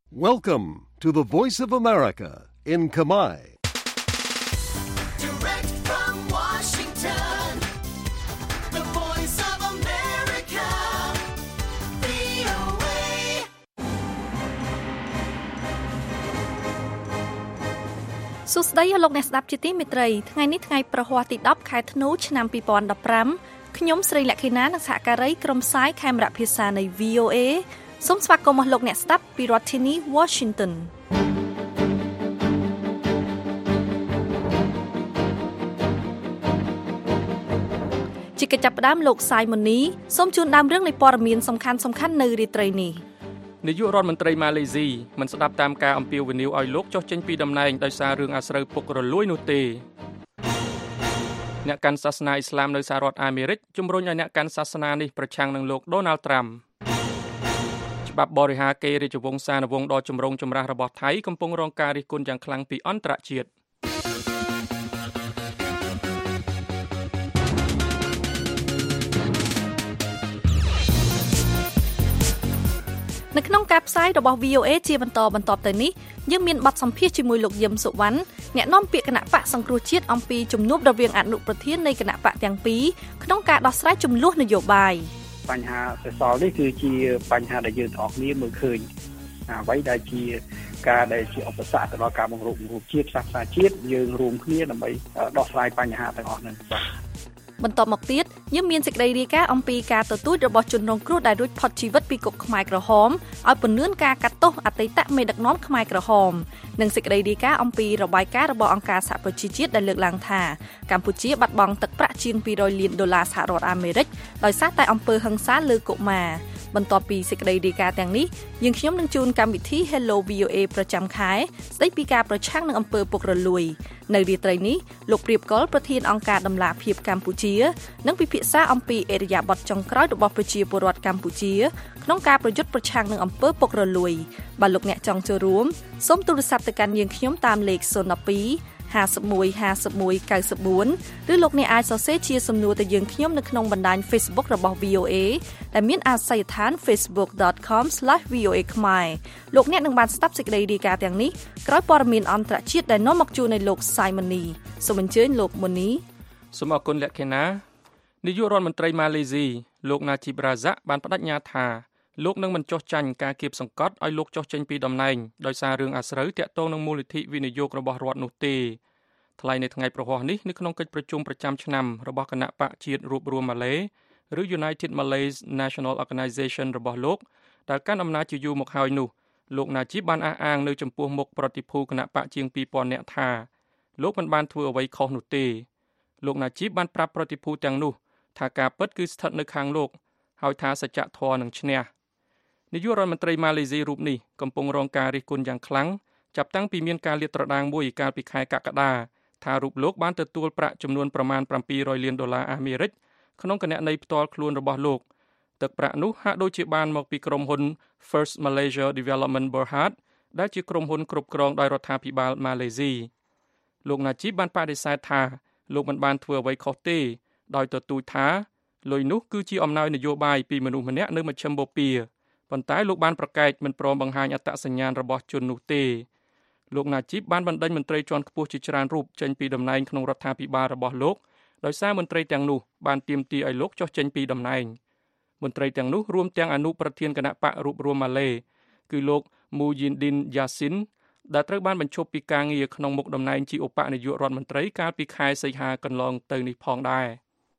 Welcome to the Voice of America in Khmer. Direct from Washington, the Voice of America, VOA. សួស្តីលោកអ្នកស្ដាប់ជាទីមេត្រីថ្ងៃនេះថ្ងៃប្រហ័សទី10ខែធ្នូឆ្នាំ2015ខ្ញុំស្រីលក្ខិណានិងសហការីក្រុមផ្សាយខេមរៈភាសានៃ VOA សូមស្វាគមន៍មកលោកអ្នកស្ដាប់ពីរដ្ឋធានី Washington ជាកិច្ចចាប់ផ្ដើមលោកសាយម៉ូនីសូមជូនដើមរឿងនៃព័ត៌មានសំខាន់ៗនៅរាត្រីនេះនាយករដ្ឋមន្ត្រីម៉ាឡេស៊ីមិនស្ដាប់តាមការអំពាវនាវឲ្យលោកចុះចេញពីតំណែងដោយសាររឿងអាស្រូវពុករលួយនោះទេអ្នកកាន់សាសនាអ៊ីស្លាមនៅសហរដ្ឋអាមេរិកជំរុញឲ្យអ្នកកាន់សាសនានេះប្រឆាំងនឹងលោកដូណាល់ត្រាំច្បាប់បរិហាកេររាជវង្សានុវង្សដ៏ចម្រូងចម្រាសរបស់ថៃកំពុងរងការរិះគន់យ៉ាងខ្លាំងពីអន្តរជាតិនៅក្នុងការផ្សាយរបស់ VOA ជាបន្តទៅនេះយើងមានបទសម្ភាសន៍ជាមួយលោកយឹមសុវណ្ណអ្នកនាំពាក្យគណៈបកសង្គ្រោះជាតិអំពីជំនួបរវាងអនុប្រធាននៃគណៈបកទាំងពីរក្នុងការដោះស្រាយចំនួននយោបាយបញ្ហាសេសសល់នេះគឺជាបញ្ហាដែលយើងទាំងអស់គ្នាមើលឃើញអ្វីដែលជាការដែលជាឧបសគ្គទៅដល់ការបង្រួបបង្រួមជាតិសាសនាជាតិយើងរួមគ្នាដើម្បីដោះស្រាយបញ្ហាទាំងអស់នេះបាទបន្តមកទៀតយើងមានសេចក្តីរាយការណ៍អំពីការទទូចរបស់ជនរងគ្រោះដែលរួចផុតជីវិតពីគុកខ្មែរក្រហមឲ្យពន្យាការកាត់ទោសអតីតមេដឹកនាំខ្មែរក្រហមនិងសេចក្តីរាយការណ៍អំពីរបាយការណ៍របស់អង្គការសហប្រជាជាតិដែលលើកឡើងថាកម្ពុជាបាត់បង់ទឹកប្រាក់ជាង$200លានសហរដ្ឋអាមេរិកដោយសារតែអំពើហិង្សាលើកុមារបន្ទាប់ពីសេចក្តីរាយការណ៍ទាំងនេះយើងខ្ញុំនឹងជូនកម្មវិធី Hello VOA ប្រចាំខែស្ដីពីការប្រឆាំងនឹងអំពើពុករលួយនៅរាត្រីនេះលោកព្រៀបកុលប្រធានអង្គការដំឡាភិបកម្ពុជានឹងពិភាក្សាអំពីអរិយាប័ត្រចុងក្រោយរបស់ប្រជាពលរដ្ឋកម្ពុជាក្នុងការប្រយុទ្ធប្រឆាំងនឹងអំពើពុករលួយបើលោកអ្នកចង់ចូលរួមសូមទូរស័ព្ទទៅកាន់យើងខ្ញុំតាមលេខ012 51 51 94 ឬលោកអ្នកអាចសរសេរជាសំណួរទៅយើងខ្ញុំនៅក្នុងបណ្ដាញ Facebook របស់ VOA ដែលមានអាសយដ្ឋាន facebook.com/VOA ខ្មែរលោកអ្នកនឹងបានស្ដាប់សេចក្តីរាយការណ៍ទាំងនេះក្រោយព័ត៌មានអន្តរជាតិដែលនាំមកជូននៅលោក Simony សូមអញ្ជើញលោក Moni សូមអរគុណលក្ខិណានាយករដ្ឋមន្ត្រីម៉ាឡេស៊ីលោក Najib Razak បានបដិញ្ញាថាលោកនឹងមិនចុះចាញ់ការគៀបសង្កត់ឲ្យលោកចុះចេញពីតំណែងដោយសាររឿងអាស្រូវទាក់ទងនឹងមូលនិធិវិនិយោគរបស់រដ្ឋនោះទេថ្លែងនៅថ្ងៃប្រហ័សនេះនៅក្នុងកិច្ចប្រជុំប្រចាំឆ្នាំរបស់គណៈបកជាតិរួបរวมម៉ាឡេឬ United Malays National Organization របស់លោកដែលកាន់អំណាចជាយូរមកហើយនោះលោក Najib បានអះអាងនៅចំពោះមុខប្រតិភូគណៈបកជាង 2000 នាក់ថាលោកមិនបានធ្វើអ្វីខុសនោះទេលោក Najib បានប្រាប់ប្រតិភូទាំងនោះថាការពិតគឺស្ថិតនៅខាងលោកហើយថាសច្ចធម៌នឹងឈ្នះនាយករដ្ឋមន្ត្រីម៉ាឡេស៊ីរូបនេះកំពុងរងការរិះគន់យ៉ាងខ្លាំងចាប់តាំងពីមានការលាតត្រដាងមួយកាលពីខែកក្កដាថារូបលោកបានទទួលប្រាក់ចំនួនប្រមាណ$700លានអាមេរិកក្នុងគណនីផ្ទាល់ខ្លួនរបស់លោកទឹកប្រាក់នោះហាក់ដូចជាបានមកពីក្រុមហ៊ុន First Malaysia Development Berhad ដែលជាក្រុមហ៊ុនគ្រប់គ្រងដោយរដ្ឋាភិបាលម៉ាឡេស៊ីលោក Najib បានបដិសេធថាលោកមិនបានធ្វើអ្វីខុសទេដោយទទូចថាលុយនោះគឺជាអំណោយនយោបាយពីមនុស្សម្នាក់នៅមជ្ឈិមបូព៌ាប៉ុន្តែលោកបានប្រកែកមិនព្រមបង្ហាញអត្តសញ្ញាណរបស់ជននោះទេលោក Najib បានបណ្ដេញមន្ត្រីជាន់ខ្ពស់ជាច្រើនរូបចេញពីតំណែងក្នុងរដ្ឋាភិបាលរបស់លោកដោយសារមន្ត្រីទាំងនោះបានទាមទារឲ្យលោកចុះចេញពីតំណែងមន្ត្រីទាំងនោះរួមទាំងអនុប្រធានគណៈបករួបរวมម៉ាឡេគឺលោក Muhyiddin Yassin ដែលត្រូវបានបញ្ឈប់ពីការងារក្នុងមុខតំណែងជាឧបនាយករដ្ឋមន្ត្រីកាលពីខែសីហាកន្លងទៅនេះផងដែរ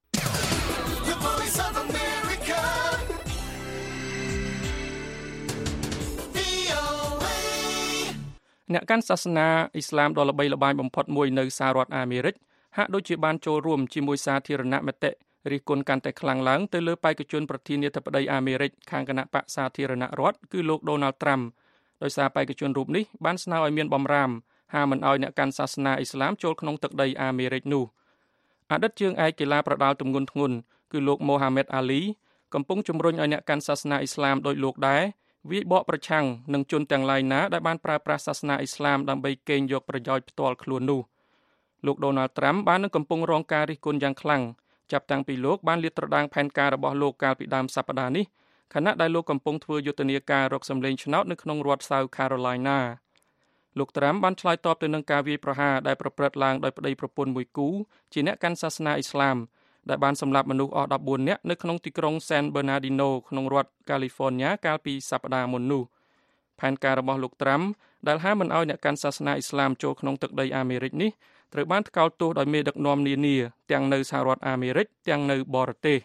អ្នកកាន់សាសនាអ៊ីស្លាមដ៏ល្បីល្បាញបំផុតមួយនៅសហរដ្ឋអាមេរិកហាក់ដូចជាបានចូលរួមជាមួយសាធារណមតិរិះគន់កាន់តែខ្លាំងឡើងទៅលើបេក្ខជនប្រធានាធិបតីអាមេរិកខាងគណៈបកសាធារណរដ្ឋគឺលោកដូណាល់ត្រាំដោយសារបេក្ខជនរូបនេះបានស្នើឲ្យមានបំរាមហាមមិនឲ្យអ្នកកាន់សាសនាអ៊ីស្លាមចូលក្នុងទឹកដីអាមេរិកនោះអតីតជើងឯកកីឡាប្រដាល់ទម្ងន់ធ្ងន់គឺលោកម៉ូហាម៉េតអាលីកំពុងជំរុញឲ្យអ្នកកាន់សាសនាអ៊ីស្លាមដោយលោកដែរវាយបកប្រឆាំងនឹងជនទាំងឡាយណាដែលបានប្រើប្រាស់សាសនាអ៊ីស្លាមដើម្បីកេងយកប្រយោជន៍ផ្ទាល់ខ្លួននោះលោកដូណាល់ត្រាំបាននឹងកំពុងរងការរិះគន់យ៉ាងខ្លាំងចាប់តាំងពីលោកបានលាតត្រដាងផែនការរបស់លោកកាលពីដើមសប្តាហ៍នេះខណៈដែលលោកកំពុងធ្វើយុទ្ធនាការរកសម្លេងឆ្នោតនៅក្នុងរដ្ឋ South Carolina លោកត្រាំបានឆ្លើយតបទៅនឹងការវាយប្រហារដែលប្រព្រឹត្តឡើងដោយប្តីប្រពន្ធមួយគូជាអ្នកកាន់សាសនាអ៊ីស្លាមដែលបានសម្លាប់មនុស្សអស់14នាក់នៅក្នុងទីក្រុង San Bernardino ក្នុងរដ្ឋ California កាលពីសប្តាហ៍មុននោះផែនការរបស់លោកត្រាំដែលហាមមិនឲ្យអ្នកកាន់សាសនាអ៊ីស្លាមចូលក្នុងទឹកដីអាមេរិកនេះត្រូវបានថ្កោលទោសដោយមេដឹកនាំនានាទាំងនៅសហរដ្ឋអាមេរិកទាំងនៅបរទេស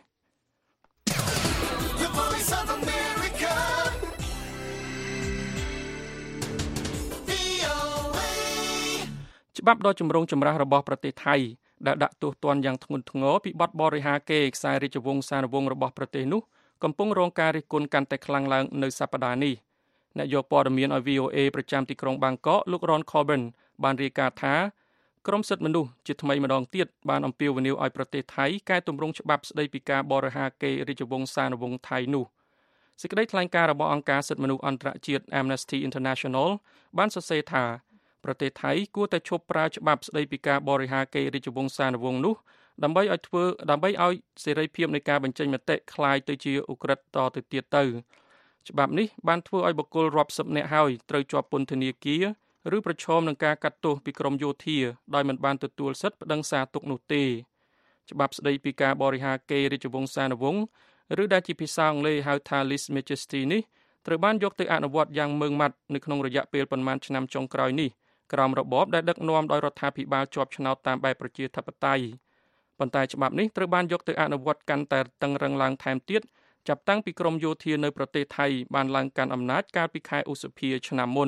ច្បាប់ដ៏ចម្រូងចម្រាសរបស់ប្រទេសថៃដែលដាក់ទោសទណ្ឌយ៉ាងធ្ងន់ធ្ងរពីបទបរិហាកេរ្តិ៍ខ្សែរាជវង្សានុវង្សរបស់ប្រទេសនោះកំពុងរងការរិះគន់កាន់តែខ្លាំងឡើងនៅសប្តាហ៍នេះអ្នកយកព័ត៌មានឲ្យ VOA ប្រចាំទីក្រុងបាងកកលោក Ron Coburn បានរាយការណ៍ថាក្រមសិទ្ធិមនុស្សជាថ្មីម្ដងទៀតបានអំពាវនាវឲ្យប្រទេសថៃកែតម្រង់ច្បាប់ស្តីពីការបរិហាកេរ្តិ៍រាជវង្សានុវង្សថៃនោះសេចក្តីថ្លែងការណ៍របស់អង្គការសិទ្ធិមនុស្សអន្តរជាតិ Amnesty International បានសរសេរថាប្រទេសថៃគួរតែឈប់ប្រើច្បាប់ស្តីពីការបរិហាកេរ្តិ៍រាជវង្សានុវង្សនោះដើម្បីឲ្យសេរីភាពនៃការបញ្ចេញមតិคล้ายទៅជាឧក្រិដ្ឋតទៅទៀតទៅច្បាប់នេះបានធ្វើឲ្យបុគ្គលរាប់សិបនាក់ហើយត្រូវជាប់ពន្ធនាគារឬប្រឈមនឹងការកាត់ទោសពីក្រមយោធាដោយមិនបានទទួលសិទ្ធិប្តឹងសារទុកនោះទេច្បាប់ស្តីពីការបរិហាកេរ្តិ៍រាជវង្សានុវង្សឬដែលជាភាសាអង់គ្លេសហៅថា Lèse Majesté នេះត្រូវបានយកទៅអនុវត្តយ៉ាងម៉ឺងម៉ាត់នៅក្នុងរយៈពេលប៉ុន្មានឆ្នាំចុងក្រោយនេះក្រោមរបបដែលដឹកនាំដោយរដ្ឋាភិបាលជាប់ឆ្នោតតាមបែបប្រជាធិបតេយ្យប៉ុន្តែច្បាប់នេះត្រូវបានយកទៅអនុវត្តកាន់តែតឹងរឹងឡើងថែមទៀតចាប់តាំងពីក្រមយោធានៅប្រទេសថៃបានឡើងកាន់អំណាចកាលពីខែឧសភាឆ្នាំមុន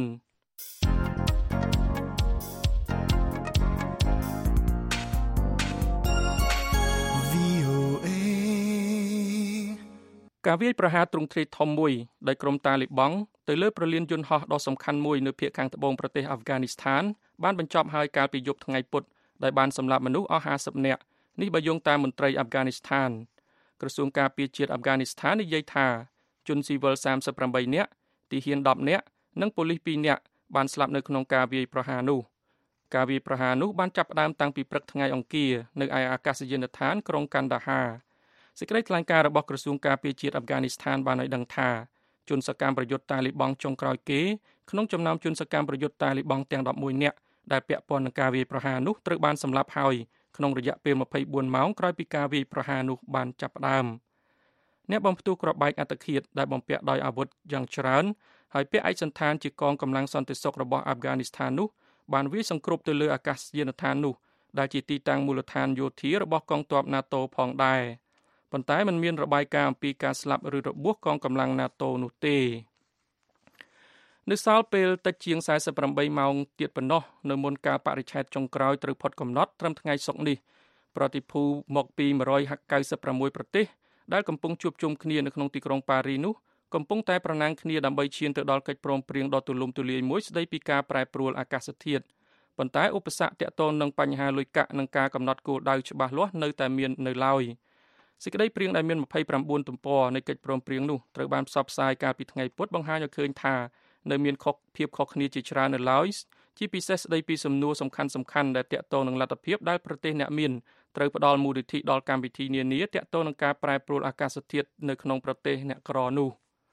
ការវាយប្រហារទ្រង់ទ្រាយធំមួយដោយក្រុមតាលីបង់ទៅលើប្រលានយន្តហោះដ៏សំខាន់មួយនៅភាគខាងត្បូងប្រទេសអាហ្វហ្គានីស្ថានបានបញ្ចប់ហើយកាលពីយប់ថ្ងៃពុធដោយបានសម្លាប់មនុស្សអស់50នាក់នេះបើយោងតាមមន្ត្រីអាហ្វហ្គានីស្ថានក្រសួងការពារជាតិអាហ្វហ្គានីស្ថាននិយាយថាជនស៊ីវិល38នាក់ទាហាន10នាក់និងប៉ូលីស2នាក់បានស្លាប់នៅក្នុងការវាយប្រហារនោះបានចាប់ផ្ដើមតាំងពីព្រឹកថ្ងៃអង្គារនៅឯអាកាសយានដ្ឋានក្រុងកាន់ដាហាសេចក្តីថ្លែងការណ៍របស់ក្រសួងការពារជាតិអាហ្វហ្គានីស្ថានបានឲ្យដឹងថាជនសកម្មប្រយុទ្ធតាលីបង់ចុងក្រោយគេក្នុងចំណោមជនសកម្មប្រយុទ្ធតាលីបង់ទាំង11នាក់ដែលពាក់ព័ន្ធនឹងការវាយប្រហារនោះត្រូវបានសម្លាប់ហើយក្នុងរយៈពេល24ម៉ោងក្រោយពីការវាយប្រហារនោះបានចាប់ផ្ដើមអ្នកបំផ្ទុះគ្រាប់បែកអត្តឃាតដែលបំពាក់ដោយអាវុធយ៉ាងច្រើនហើយពាក់ឯកសណ្ឋានជាកងកម្លាំងសន្តិសុខរបស់អាហ្វហ្គានីស្ថាននោះបានវាយសង្គ្រប់ទៅលើអាកាសយានដ្ឋាននោះដែលជាទីតាំងមូលដ្ឋានយោធារបស់កងទ័ព NATO ផងដែរប៉ុន្តែมันមានរបាយការណ៍អំពីការស្លាប់ឬរបួសកងកម្លាំង NATO នោះទេនៅសល់ពេលតិចជាង48ម៉ោងទៀតប៉ុណ្ណោះនៅមុនការបរិច្ឆេទចុងក្រោយត្រូវផុតកំណត់ត្រឹមថ្ងៃសុក្រនេះប្រតិភូមកពី196ប្រទេសដែលកំពុងជួបជុំគ្នានៅក្នុងទីក្រុងប៉ារីសនោះកំពុងតែប្រណាំងគ្នាដើម្បីឈានទៅដល់កិច្ចព្រមព្រៀងដ៏ទូលំទូលាយមួយស្តីពីការប្រែប្រួលអាកាសធាតុប៉ុន្តែឧបសគ្គទាក់ទងនឹងបញ្ហាលុយកាក់និងការកំណត់គោលដៅច្បាស់លាស់នៅតែមាននៅឡើយសេចក្តីព្រៀងដែលមាន29ទំព័រនៃកិច្ចព្រមព្រៀងនោះត្រូវបានផ្សព្វផ្សាយកាលពីថ្ងៃពុធបង្ហាញឲ្យឃើញថានៅមានភាពខុសគ្នាជាច្រើននៅឡើយជាពិសេសស្តីពីសំណួរសំខាន់ៗដែលទាក់ទងនឹងលទ្ធភាពដែលប្រទេសអ្នកមានត្រូវផ្ដល់មូលនិធិដល់កម្មវិធីនានាទាក់ទងនឹងការប្រែប្រួលអាកាសធាតុនៅក្នុងប្រទេសអ្នកក្រនោះ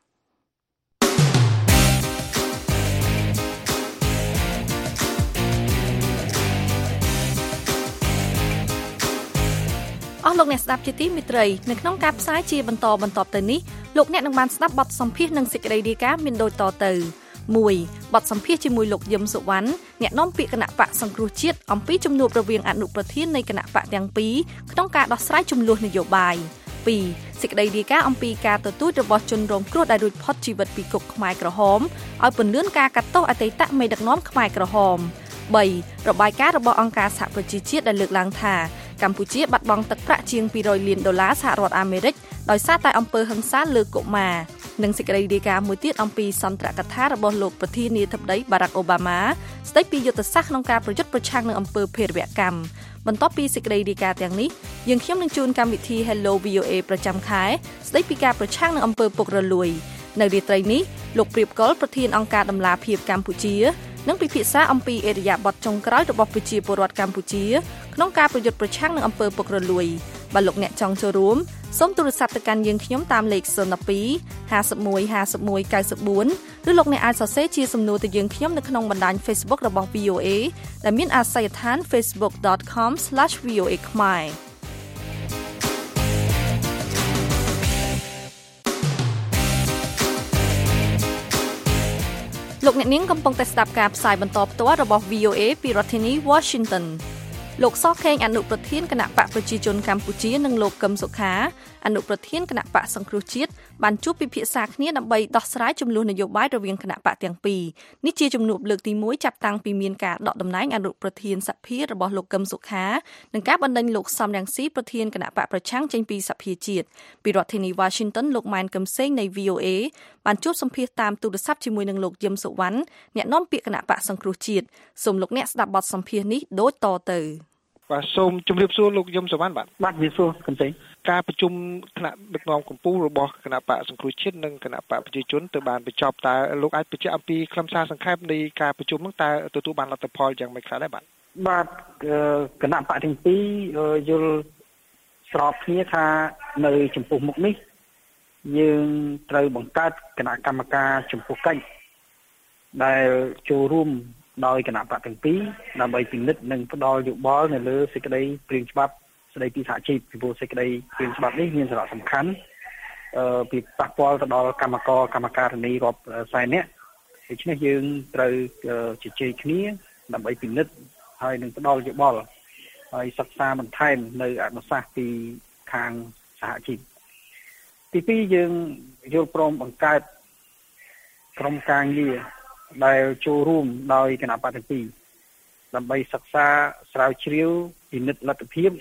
អស់លោកអ្នកស្ដាប់ជាទីមេត្រីនៅក្នុងការផ្សាយជាបន្តទៅនេះលោកអ្នកនឹងបានស្ដាប់បទសម្ភាសន៍និងសេចក្តីរាយការណ៍មានដូចតទៅ1បទសម្ភាសន៍ជាមួយលោកយឹមសុវណ្ណអ្នកនាំពាក្យគណៈបកសង្គ្រោះជាតិអំពីជំនួបរវាងអនុប្រធាននៃគណៈបកទាំងពីរក្នុងការដោះស្រាយជម្លោះនយោបាយ2សេចក្តីរាយការណ៍អំពីការទទូចរបស់ជនរងគ្រោះដែលរួចផុតជីវិតពីគុកខ្មែរក្រហមឲ្យពន្លឿនការកាត់ទោសអតីតមេដឹកនាំខ្មែរក្រហម3របាយការណ៍របស់អង្គការសហប្រជាជាតិដែលលើកឡើងថាកម្ពុជាបាត់បង់ទឹកប្រាក់ជាង$200លានសហរដ្ឋអាមេរិកដោយសារតែអំពើហិង្សាលើកុមារនិងសេចក្តីរាយការណ៍មួយទៀតអំពីសន្ទរកថារបស់លោកប្រធានាធិបតី Barack Obama ស្តីពីយុទ្ធសាស្ត្រក្នុងការប្រយុទ្ធប្រឆាំងនឹងអំពើភេរវកម្មបន្ទាប់ពីសេចក្តីរាយការណ៍ទាំងនេះយើងខ្ញុំនឹងជូនកម្មវិធី Hello VOA ប្រចាំខែស្តីពីការប្រឆាំងនឹងអំពើពុករលួយនៅរាត្រីនេះលោកព្រៀបកុលប្រធានអង្គការដំឡាភិបកម្ពុជានឹងពិភាក្សាអំពីអេរយាប័តចុងក្រោយរបស់ប្រជាពលរដ្ឋកម្ពុជាក្នុងការប្រយុទ្ធប្រឆាំងនឹងអំពើពុករលួយបើលោកអ្នកចង់ចូលរួមសូមទូរស័ព្ទទៅកាន់យើងខ្ញុំតាមលេខ02 51 51 94 ឬលោកអ្នកអាចសរសេរជាសំណួរទៅយើងខ្ញុំនៅក្នុងបណ្ដាញ Facebook របស់ VOA ដែលមានអាសយដ្ឋាន facebook.com/VOA ខ្មែរលោកអ្នកនាងកំពុងតែស្ដាប់ការផ្សាយបន្តផ្ទាល់របស់ VOA ពីរដ្ឋធានី Washington លោកសខេងអនុប្រធានគណៈបកប្រជាជនកម្ពុជានិងលោកកឹមសុខាអនុប្រធានគណៈបកសង្គ្រោះជាតិបានជួបពិភាក្សាគ្នាដើម្បីដោះស្រាយចំនួននយោបាយរវាងគណៈបកទាំងពីរនេះជាជំនួបលើកទី1ចាប់តាំងពីមានការដកតំណែងអនុប្រធានសភារបស់លោកកឹមសុខានិងការបណ្ដេញលោកសំរងស៊ីប្រធានគណៈបកប្រឆាំងចេញពីសភាជាតិពីរដ្ឋធានី Washington លោកម៉ែនកឹមសេងនៃ VOA បានជួបសម្ភាសតាមទូរស័ព្ទជាមួយនឹងលោកយឹមសុវណ្ណអ្នកនាំពាក្យគណៈបកសង្គ្រោះជាតិសូមលោកអ្នកស្ដាប់បទសម្ភាសនេះដូចតទៅបាទសូមជម្រាបសួរលោកយឹមសុវណ្ណបាទជំរាបសួរកឹមសេងការប្រជុំគណៈដឹកនាំកម្ពុជារបស់គណៈបកសង្គ្រោះជាតិនិងគណៈបកប្រជាជនទៅបានបញ្ចប់តើលោកអាចបញ្ជាក់អំពីខ្លឹមសារសង្ខេបនៃការប្រជុំនោះតើទទួលបានលទ្ធផលយ៉ាងម៉េចខ្លះដែរបាទគណៈបកទាំងពីរយល់ស្របគ្នាថានៅចំពោះមុខនេះយើងត្រូវបង្កើតគណៈកម្មការចំពោះកិច្ចដែលចូលរួមដោយគណៈបកទាំងពីរដើម្បីពិនិត្យនិងផ្ដល់យោបល់នៅលើសេចក្តីព្រាងច្បាប់ស្តីពីសហជីពពីព្រោះសេចក្តីព្រាងច្បាប់នេះមានសារៈសំខាន់ពីប៉ះពាល់ទៅដល់កម្មការិនីរាប់សែននាក់ដូច្នេះយើងត្រូវជជែកគ្នាដើម្បីពិនិត្យហើយនឹងផ្ដល់យោបល់ហើយសិក្សាបន្ថែមនៅអនុសាសន៍ពីខាងសហជីពទី2យើងយល់ព្រមបង្កើតក្រុមការងារដែលចូលរួមដោយគណៈបកទាំងពីរដើម្បីសិក្សាស្រាវជ្រាវពិនិត្យលទ្ធភាព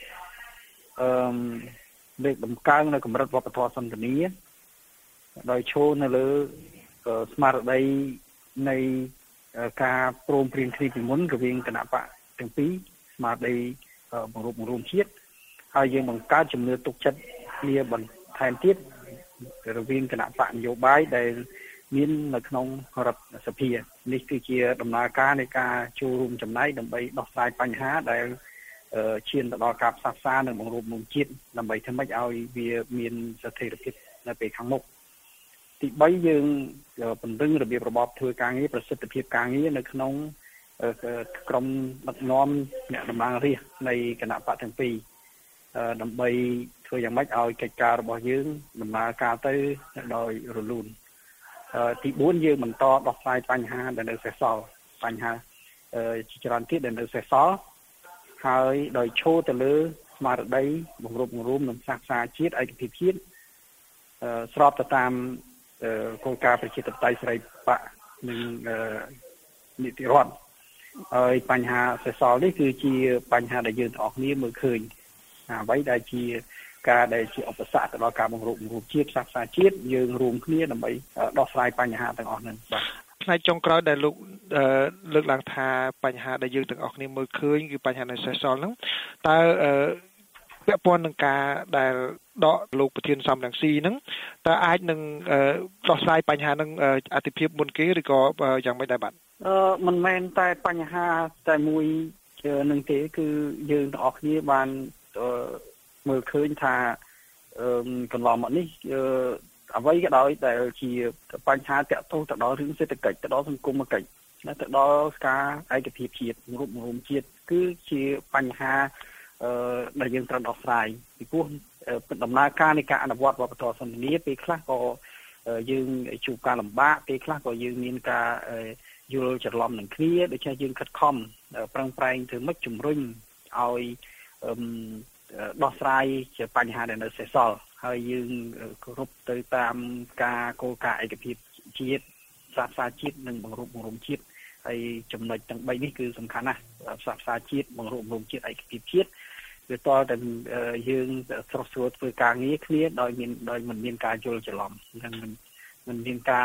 លើកតម្កើងនៅកម្រិតវប្បធម៌សន្តានាដោយឈរនៅលើស្មារតីនៃការព្រមព្រៀងគ្នាពីមុនរវាងគណៈបកទាំងពីរស្មារតីបង្រួបបង្រួមជាតិហើយយើងបង្កើតជំនឿទុកចិត្តគ្នាបន្ថែមទៀតរវាងគណៈបកនយោបាយដែលមាននៅក្នុងរដ្ឋសភានេះគឺជាដំណើរការនៃការចូលរួមចំណែកដើម្បីដោះស្រាយបញ្ហាដែលឈានទៅដល់ការផ្សះផ្សានិងបង្រួបបង្រួមជាតិដើម្បីធ្វើម៉េចឲ្យវាមានស្ថិរភាពនៅពេលខាងមុខទី3យើងពង្រឹងរបៀបរបបធ្វើការងារប្រសិទ្ធភាពការងារនៅក្នុងក្រុមដឹកនាំអ្នកតំណាងរាស្ត្រនៃគណៈបកទាំងពីរដើម្បីធ្វើយ៉ាងម៉េចឲ្យកិច្ចការរបស់យើងដំណើរការទៅដោយរលូនទី4យើងបន្តដោះស្រាយបញ្ហាដែលនៅសេសសល់បញ្ហាជាច្រើនទៀតដែលនៅសេសសល់ហើយដោយឈរទៅលើស្មារតីបង្រួបបង្រួមនិងផ្សះផ្សាជាតិឯកភាពជាតិស្របទៅតាមគោលការណ៍ប្រជាធិបតេយ្យសេរីបកនិងនីតិរដ្ឋហើយបញ្ហាសេសសល់នេះគឺជាបញ្ហាដែលយើងទាំងអស់គ្នាមើលឃើញអ្វីដែលជាការដែលជាឧបសគ្គទៅដល់ការបង្រួបបង្រួមជាតិផ្សះផ្សាជាតិយើងរួមគ្នាដើម្បីដោះស្រាយបញ្ហាទាំងអស់ហ្នឹងបាទផ្នែកចុងក្រោយដែលលោកលើកឡើងថាបញ្ហាដែលយើងទាំងអស់គ្នាមើលឃើញគឺបញ្ហានៃសេសសល់ហ្នឹងតើពាក់ព័ន្ធនឹងការដែលដកលោកប្រធានសំរងស៊ីហ្នឹងតើអាចនឹងដោះស្រាយបញ្ហាហ្នឹងអតិភិបមុនគេឬក៏យ៉ាងម៉េចដែរបាទមិនមែនតែបញ្ហាតែមួយនឹងទេគឺយើងទាំងអស់គ្នាបានមើលឃើញថាកន្លងមកនេះអ្វីក៏ដោយដែលជាបញ្ហាតាក់ទងទៅដល់រឿងសេដ្ឋកិច្ចទៅដល់សង្គមគិច្ចទៅដល់ការឯកភាពជាតិរួមរួមជាតិគឺជាបញ្ហាដែលយើងត្រូវដោះស្រាយពីព្រោះដំណើរការនៃការអនុវត្តវប្បធម៌សន្តានាពេលខ្លះក៏យើងជួបការលំបាកពេលខ្លះក៏យើងមានការយល់ច្រឡំនឹងគ្នាដូច្នេះយើងខិតខំប្រឹងប្រែងធ្វើម៉េចជំរុញឲ្យដោះស្រាយជាបញ្ហាដែលនៅសេសសល់ហើយយើងគោរពទៅតាមការគោលការណ៍ឯកភាពជាតិសាសនាជាតិនិងបង្រួបបង្រួមជាតិហើយចំណុចទាំង3នេះគឺសំខាន់ណាស់សាសនាជាតិបង្រួបបង្រួមជាតិឯកភាពជាតិវាតតែយើងស្រស់ស្រួលធ្វើការងារគ្នាដោយមិនមានការយល់ច្រឡំនិងមិនមានការ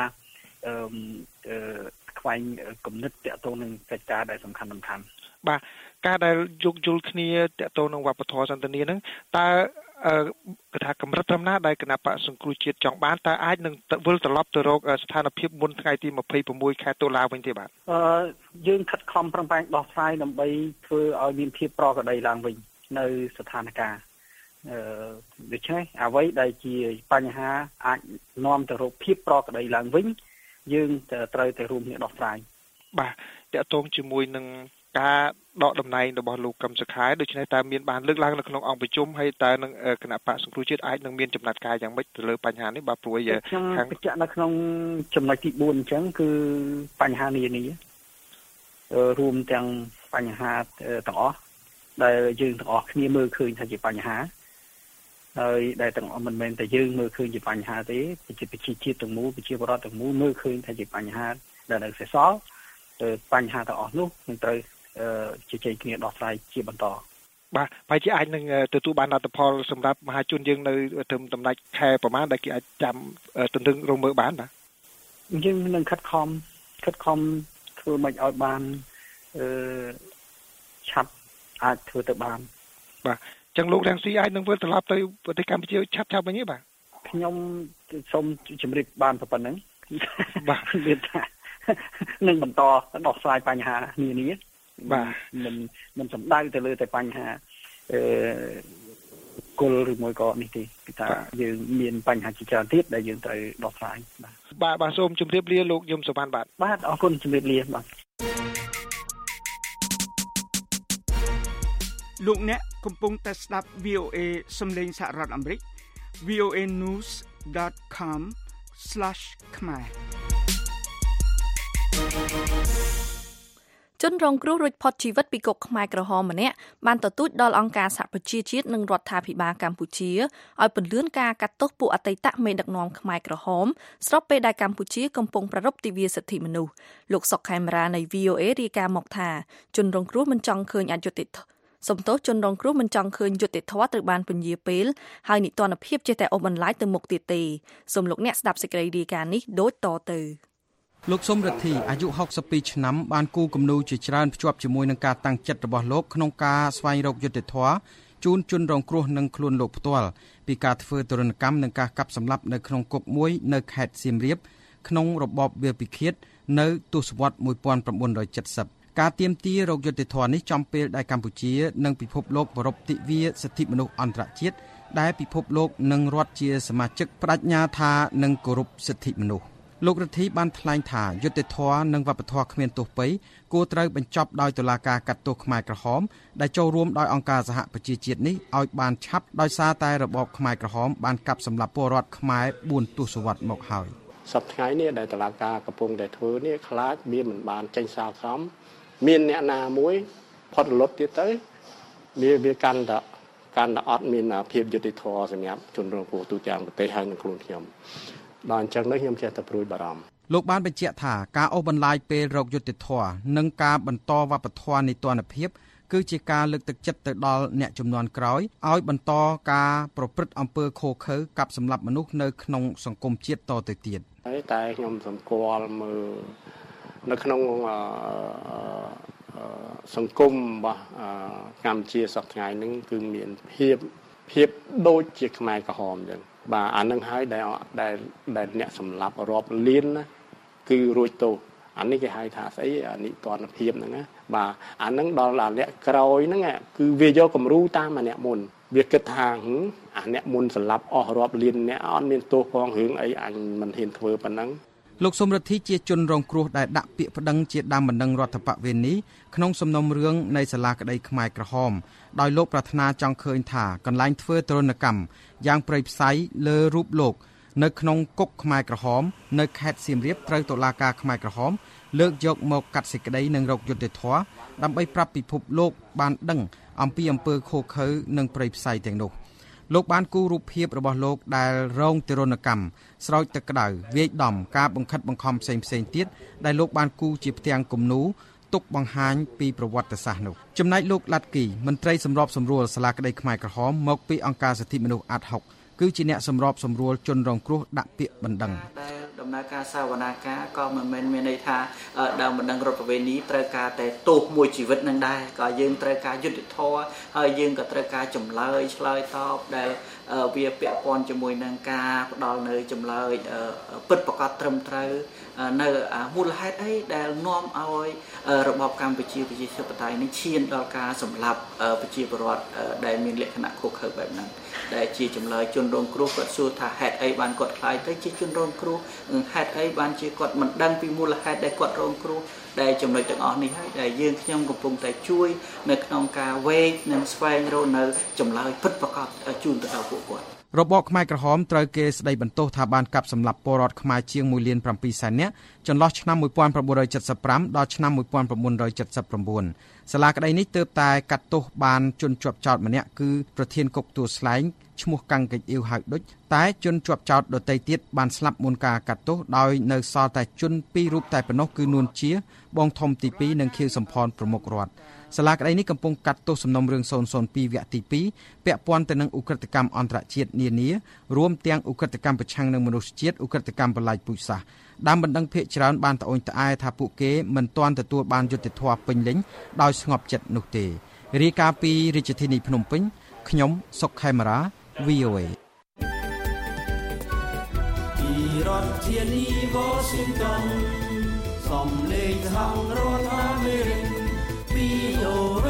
ខ្វែងគំនិតតាក់ទងនឹងកិច្ចការដែលសំខាន់បាទការដែលយោគយល់គ្នាតាក់ទងនឹងវប្បធម៌សន្តានាហ្នឹងតើគេថាកម្រិតត្រឹមណាដែលគណៈបកសង្គ្រោះជាតិចង់បានតើអាចនឹងវិលត្រឡប់ទៅរកស្ថានភាពមុនថ្ងៃទី26ខែតុលាវិញទេបាទយើងខិតខំប្រឹងប្រែងដោះស្រាយដើម្បីធ្វើឲ្យមានភាពប្រក្រតីឡើងវិញនៅស្ថានភាពដូច្នេះអ្វីដែលជាបញ្ហាអាចនាំទៅរកភាពប្រក្រតីឡើងវិញយើងត្រូវតែរួមគ្នាដោះស្រាយបាទតកតងជាមួយនឹងការដកតំណែងរបស់លោកកឹមសុខាដូច្នេះតើមានបានលើកឡើងនៅក្នុងអង្គប្រជុំហើយតើនឹងគណៈបកសង្គ្រោះជាតិអាចនឹងមានចំណាត់ការយ៉ាងម៉េចទៅលើបញ្ហានេះបាទព្រួយខាងបញ្ជាក់នៅក្នុងចំណុចទី4អញ្ចឹងគឺបញ្ហានានារួមទាំងបញ្ហាទាំងអស់ដែលយើងទាំងអស់គ្នាមើលឃើញថាជាបញ្ហាហើយដែលទាំងអស់មិនមែនតែយើងមើលឃើញជាបញ្ហាទេប្រជាជាតិទាំងមូលប្រជាពលរដ្ឋទាំងមូលមើលឃើញថាជាបញ្ហាដែលនៅសេសសល់បញ្ហាទាំងអស់នោះនឹងត្រូវជជែកគ្នាដោះស្រាយជាបន្តបាទហើយជាអាចនឹងទទួលបានលទ្ធផលសម្រាប់មហាជនយើងនៅត្រឹមតម្លៃខែប្រមាណដែលគេអាចចាំទន្ទឹងរង់មើលបានបាទយើងនឹងខិតខំធ្វើមិនឲ្យបានឆាប់អាចធ្វើទៅបានបាទចឹងលោករាំងស៊ីអាចនឹងធ្វើត្រឡប់ទៅប្រទេសកម្ពុជាឆាប់វិញទេបាទខ្ញុំសូមជម្រាបបានប៉ុណ្ណឹងបាទមានថានឹងបន្តដោះស្រាយបញ្ហានានាបាទមិនសំដៅទៅលើតែបញ្ហាគល់ឬមួយក៏នេះទេគឺថាយើងមានបញ្ហាជាច្រើនទៀតដែលយើងត្រូវដោះស្រាយបាទសូមជម្រាបលាលោកយមសុវណ្ណបាទអរគុណជម្រាបលាបាទលោកអ្នកកំពុងតែស្ដាប់ VOA សំឡេងសហរដ្ឋអាមេរិក voanews.com/khmer ជនរងគ្រោះរួចផុតជីវិតពីគុកខ្មែរក្រហមម្នាក់បានទទូចដល់អង្គការសហប្រជាជាតិនិងរដ្ឋាភិបាលកម្ពុជាឲ្យពន្យាការកាត់ទោសពួកអតីតមេដឹកនាំខ្មែរក្រហមស្របពេលដែលកម្ពុជាកំពុងប្រារព្ធទិវាសិទ្ធិមនុស្សលោកសុកខេមរានៃ VOA រាយការណ៍មកថាជនរងគ្រោះមិនចង់ឃើញអយុត្តិធម៌សំទោសជនរងគ្រោះមិនចង់ឃើញយុត្តិធម៌ត្រូវបានពន្យាពេលហើយនីតិរដ្ឋភាពចេះតែអូសបន្លាយទៅមុខទៀតទេសូមលោកអ្នកស្ដាប់សេចក្តីរាយការណ៍នេះដូចតទៅលោកសុំរិទ្ធីអាយុ62ឆ្នាំបានគូគំនូជាច្រើនភ្ជាប់ជាមួយនឹងការតាំងចិត្តរបស់លោកក្នុងការស្វែងរកយុត្តិធម៌ជូនជនរងគ្រោះនិងខ្លួនលោកផ្ទាល់ពីការធ្វើទរណកម្មនិងការកាប់សម្លាប់នៅក្នុងគុកមួយនៅខេត្តសៀមរាបក្នុងរបបវាលពិឃាតនៅទសវត្ស1970ការទាមទាររកយុត្តិធម៌នេះចំពេលដែលកម្ពុជានិងពិភពលោកប្រារព្ធទិវាសិទ្ធិមនុស្សអន្តរជាតិដែលពិភពលោកនិងរដ្ឋជាសមាជិកបដិញ្ញាថានឹងគោរពសិទ្ធិមនុស្សលោករិទ្ធីបានថ្លែងថាយុត្តិធម៌និងវប្បធម៌គ្មានទោសពៃគួរត្រូវបញ្ចប់ដោយតុលាការកាត់ទោសខ្មែរក្រហមដែលចូលរួមដោយអង្គការសហប្រជាជាតិនេះឲ្យបានឆាប់ដោយសារតែរបបខ្មែរក្រហមបានកាប់សម្លាប់ពលរដ្ឋខ្មែរ4ទសវត្សរ៍មកហើយសប្តាហ៍ថ្ងៃនេះដែលតុលាការកំពុងតែធ្វើនេះខ្លាចវាមិនបានចេញសារក្រមមានអ្នកណាមួយផុតរលត់ទៀតទៅវាកាន់តែអត់មានភាពយុត្តិធម៌សម្រាប់ជនរងគ្រោះទូទាំងប្រទេសហើយនឹងខ្លួនខ្ញុំដល់អញ្ចឹងនេះខ្ញុំចេះតែព្រួយបារម្ភលោកបានបញ្ជាក់ថាការអូសបន្លាយពេលរកយុត្តិធម៌និងការបន្តវប្បធម៌នីតិរដ្ឋភាពគឺជាការលើកទឹកចិត្តទៅដល់អ្នកជំនាន់ក្រោយឲ្យបន្តការប្រព្រឹត្តអំពើឃោរឃៅកាប់សម្លាប់មនុស្សនៅក្នុងសង្គមជាតិតទៅទៀតហើយតែខ្ញុំសម្គាល់មើលនៅក្នុងសង្គមរបស់កម្ពុជាសប្តាហ៍ថ្ងៃហ្នឹងគឺមានភាពដូចជាខ្មែរក្រហមអញ្ចឹងបាទអានឹងហើយដែលអ្នកសម្លាប់រាប់លានណាគឺរួចទោសអានេះគេហៅថាស្អីនីតិរដ្ឋភាពហ្នឹងណាបាទអានឹងដល់អ្នកក្រោយហ្នឹងគឺវាយកគំរូតាមអាអ្នកមុនវាគិតថាអាអ្នកមុនសម្លាប់អស់រាប់លានអ្នកអត់មានទោសផងរឿងអីអញមិនហ៊ានធ្វើប៉ុណ្ណឹងលោកសុំរិទ្ធីជាជនរងគ្រោះដែលដាក់ពាក្យប្តឹងជាដើមបណ្ដឹងរដ្ឋបវេនីក្នុងសំណុំរឿងនៃសាលាក្តីខ្មែរក្រហមដោយលោកប្រាថ្នាចង់ឃើញថាកន្លែងធ្វើទរណកម្មយ៉ាងព្រៃផ្សៃលើរូបលោកនៅក្នុងគុកខ្មែរក្រហមនៅខេត្តសៀមរាបត្រូវតុលាការខ្មែរក្រហមលើកយកមកកាត់សេចក្តីនិងរកយុត្តិធម៌ដើម្បីប្រាប់ពិភពលោកបានដឹងអំពីអំពើឃោរឃៅនិងព្រៃផ្សៃទាំងនោះលោកបានគូររូបភាពរបស់លោកដែលរងទរណកម្មស្រោចទឹកក្តៅវាយដំការបង្ខិតបង្ខំផ្សេងទៀតដែលលោកបានគូជាផ្ទាំងគំនូរទុកបង្ហាញពីប្រវត្តិសាស្ត្រនោះចំណែកលោកឡាត់គីមន្ត្រីសម្របសម្រួលសាលាក្តីខ្មែរក្រហមមកពីអង្គការសិទ្ធិមនុស្សអាត់ហុកគឺជាអ្នកសម្របសម្រួលជនរងគ្រោះដាក់ពាក្យបណ្ដឹងដំណើរការសាវនាការក៏មិនមែនមានន័យថាដើមបណ្ដឹងរដ្ឋបវេនីត្រូវការតែទោសមួយជីវិតនឹងដែរក៏យើងត្រូវការយុត្តិធម៌ហើយយើងក៏ត្រូវការចម្លើយឆ្លើយតបដែលវាពាក់ព័ន្ធជាមួយនឹងការផ្ដល់នៅចម្លើយពិតប្រាកដត្រឹមត្រូវនៅមូលហេតុអីដែលនាំឲ្យរបបកម្ពុជាប្រជាធិបតេយ្យនេះឈានដល់ការសម្លាប់ប្រជាពលរដ្ឋដែលមានលក្ខណៈខុសខើបែបហ្នឹងដែលជាចម្លើយជនរងគ្រោះគាត់សួរថាហេតុអីបានគាត់ខ្លាយទៅជាជនរងគ្រោះហេតុអីបានជាគាត់មិនដឹងពីមូលហេតុដែលគាត់រងគ្រោះដែលចំណុចទាំងអស់នេះហើយដែលយើងខ្ញុំកំពុងតែជួយនៅក្នុងការវែកនិងស្វែងរកនៅចម្លើយពិតប្រាកដជូនទៅដល់ពួកគាត់របបខ្មែរក្រហមត្រូវគេស្ដីបន្ទោសថាបានកាប់សម្លាប់ពលរដ្ឋខ្មែរជាង1.7 លាននាក់ចន្លោះឆ្នាំ1975ដល់ឆ្នាំ1979សាលាក្តីនេះទើបតែកាត់ទោសបានជនជាប់ចោទម្នាក់គឺប្រធានគុកទួលស្លែងឈ្មោះកាំងកិច្ចអ៊ីវហៅដុចតែជនជាប់ចោទដទៃទៀតបានស្លាប់មុនការកាត់ទោសដោយនៅសល់តែជន2រូបតែប៉ុណ្ណោះគឺនួនជាបងធំទី2និងខៀវសំផនប្រមុខរដ្ឋសាលាក្តីនេះកំពុងកាត់ទោសសំណុំរឿង002វគ្គទី2ពាក់ព័ន្ធទៅនឹងឧក្រិដ្ឋកម្មអន្តរជាតិនានារួមទាំងឧក្រិដ្ឋកម្មប្រឆាំងនឹងមនុស្សជាតិឧក្រិដ្ឋកម្មបន្លាចពូជសាសន៍ដើមបណ្ដឹងភាគច្រើនបានត្អូញត្អែថាពួកគេមិនទាន់ទទួលបានយុត្តិធម៌ពេញលេញដោយស្ងប់ចិត្តនោះទេរាយការណ៍ពីរាជធានីភ្នំពេញខ្ញុំសុកខេមរា VOA ពីរដ្ឋធានី Washington សំឡេងសហរដ្ឋអាមេរិក VOA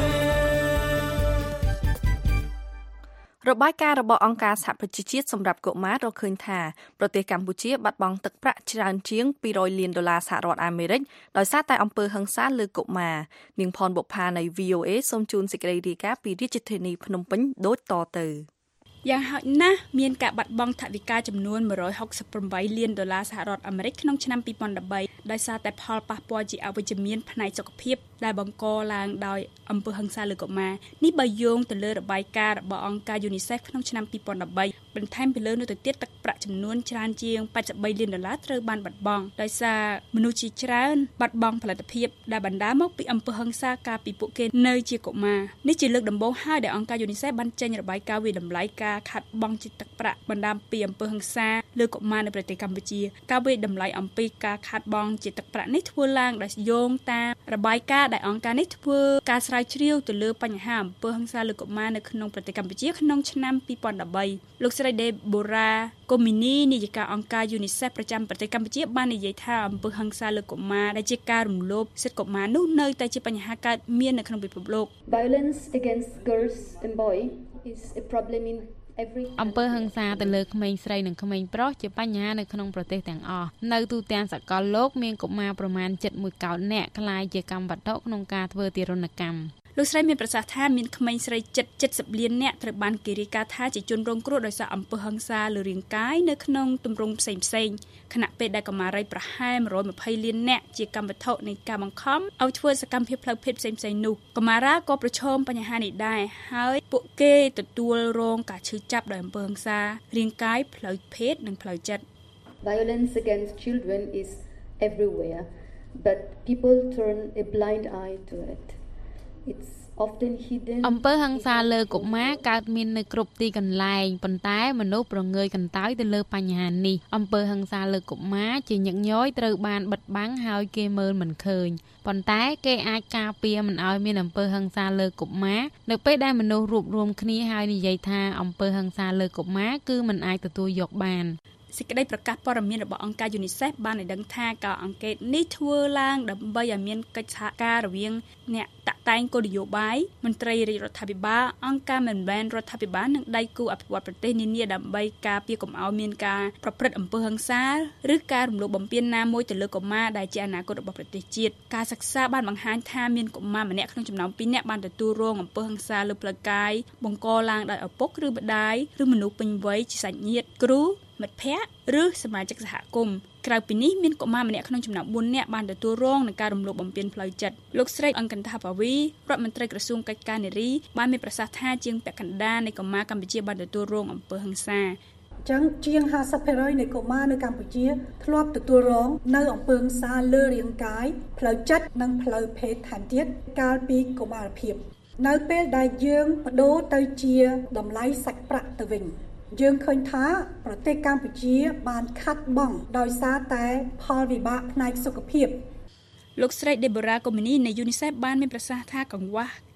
របាយការណ៍របស់អង្គការសហប្រជាជាតិសម្រាប់កុមាររកឃើញថាប្រទេសកម្ពុជាបាត់បង់ទឹកប្រាក់ច្រើនជាង$200 លានសហរដ្ឋអាមេរិកដោយសារតែអំពើហិង្សាលើកុមារនាងផនបុប្ផានៃ VOA សូមជូនសេចក្តីរាយការណ៍ពីរាជធានីភ្នំពេញដូចតទៅយ៉ាងហោចណាស់មានការបាត់បង់ថវិកាចំនួន$168 លានសហរដ្ឋអាមេរិកក្នុងឆ្នាំ2013ដោយសារតែផលប៉ះពាល់ជាអវិជ្ជមានផ្នែកសុខភាពដែលបង្កឡើងដោយអំពើហិង្សាលើកុមារនេះបើយោងទៅលើរបាយការណ៍របស់អង្គការ UNICEF ក្នុងឆ្នាំ2013បន្ថែមពីលើនោះទៅទៀតទឹកប្រាក់ចំនួនច្រើនជាង$83 លានត្រូវបានបាត់បង់ដោយសារមនុស្សជាច្រើនបាត់បង់ផលិតភាពដែលបណ្ដាលមកពីអំពើហិង្សាកាលពីពួកគេនៅជាកុមារនេះជាលើកដំបូងហើយដែលអង្គការ UNICEF បានចេញរបាយការណ៍វិតម្លៃការខាត់បង់ជាតិទឹកប្រាក់បណ្ដាលពីអំពើហិង្សាលើកុមារនៅប្រទេសកម្ពុជាការវិតម្លៃអំពីការខាត់បង់ជាតិទឹកប្រាក់នេះធ្វើឡើងដោយយោងតាមរបាយការណ៍ដែលអង្គការនេះធ្វើការស្រាវជ្រាវទៅលើបញ្ហាអំពើហិង្សាលើកុមារនៅក្នុងប្រទេសកម្ពុជាក្នុងឆ្នាំ2013លោកស្រី Deborah Komini នាយិកាអង្គការ UNICEF ប្រចាំប្រទេសកម្ពុជាបាននិយាយថាអំពើហិង្សាលើកុមារដែលជាការរំលោភសិទ្ធិកុមារនោះនៅតែជាបញ្ហាកើតមាននៅក្នុងពិភពលោក Violence against girls and boys is a problem in អំពើហិង្សាទៅលើក្មេងស្រីនិងក្មេងប្រុសជាបញ្ហានៅក្នុងប្រទេសទាំងអស់នៅទូទាំងសកលលោកមានកុមារប្រមាណ7.1 កោតនាក់ក្លាយជាកម្មវត្ថុក្នុងការធ្វើទារុណកម្មលោកស្រីមានប្រសាសន៍ថាមានក្មេងស្រី70 លាននាក់ត្រូវបានគេរាយការណ៍ថាជាជនរងគ្រោះដោយសារអំពើហិង្សាលើរាងកាយនៅក្នុងទម្រង់ផ្សេងៗខណៈពេលដែលកុមារីប្រហែល120 លាននាក់ជាកម្មវត្ថុនៃការបង្ខំឲ្យធ្វើសកម្មភាពផ្លូវភេទផ្សេងៗនោះកុមារាក៏ប្រឈមបញ្ហានេះដែរហើយពួកគេទទួលរងការឈឺចាប់ដោយអំពើហិង្សារាងកាយផ្លូវភេទនិងផ្លូវចិត្ត Violence against children is everywhere but people turn a blind eye to it.It's often hidden អំពើហិង្សាលើកុមារកើតមាននៅគ្រប់ទីកន្លែងប៉ុន្តែមនុស្សប្រងើយកន្តើយទៅលើបញ្ហានេះអំពើហិង្សាលើកុមារជាញឹកញយត្រូវបានបិទបាំងហើយគេមើលមិនឃើញប៉ុន្តែគេអាចការពារមិនឲ្យមានអំពើហិង្សាលើកុមារនៅពេលដែលមនុស្សរួបរวมគ្នាហើយនិយាយថាអំពើហិង្សាលើកុមារគឺមិនអាចទទួលយកបានសេចក្តីប្រកាសព័ត៌មានរបស់អង្គការ UNICEF បានឲ្យដឹងថាការអង្កេតនេះធ្វើឡើងដើម្បីឲ្យមានកិច្ចសហការរវាងអ្នកតាក់តែងគោលនយោបាយមន្ត្រីរាជរដ្ឋាភិបាលអង្គការមិនមែនរដ្ឋាភិបាលនិងដៃគូអភិវឌ្ឍប្រទេសនានាដើម្បីការពារកុំឲ្យមានការប្រព្រឹត្តអំពើហិង្សាឬការរំលោភបំពានណាមួយទៅលើកុមារដែលជាអនាគតរបស់ប្រទេសជាតិការសិក្សាបានបង្ហាញថាមានកុមារម្នាក់ក្នុងចំណោម2នាក់បានទទួលរងអំពើហិង្សាលើផ្លូវកាយបង្កឡើងដោយឪពុកឬម្ដាយឬមនុស្សពេញវ័យជាសាច់ញាតិគ្រូមិត្តភ័ក្តិឬសមាជិកសហគមន៍ក្រៅពីនេះមានកុមារម្នាក់ក្នុងចំណោម4នាក់បានទទួលរងនឹងការរំលោភបំពានផ្លូវចិត្តលោកស្រីអង្គន្តាបាវីរដ្ឋមន្ត្រីក្រសួងកិច្ចការនារីបានមានប្រសាសន៍ថាជាងពាក់កណ្ដាលនៃកុមារកម្ពុជាបានទទួលរងអំពើហិង្សាចឹងជាង 50% នៃកុមារនៅកម្ពុជាធ្លាប់ទទួលរងនៅអំពើហិង្សាលើរាងកាយផ្លូវចិត្តនិងផ្លូវភេទថែមទៀតកាលពីកុមារភាពនៅពេលដែលយើងបដូរទៅជាតម្លៃសាច់ប្រាក់ទៅវិញយើងឃើញថាប្រទេសកម្ពុជាបានខាត់បង់ដោយសារតែផលវិបាកផ្នែកសុខភាពលោកស្រី Deborah Komini នៃ UNICEF បានមានប្រសាសន៍ថាកង្វះ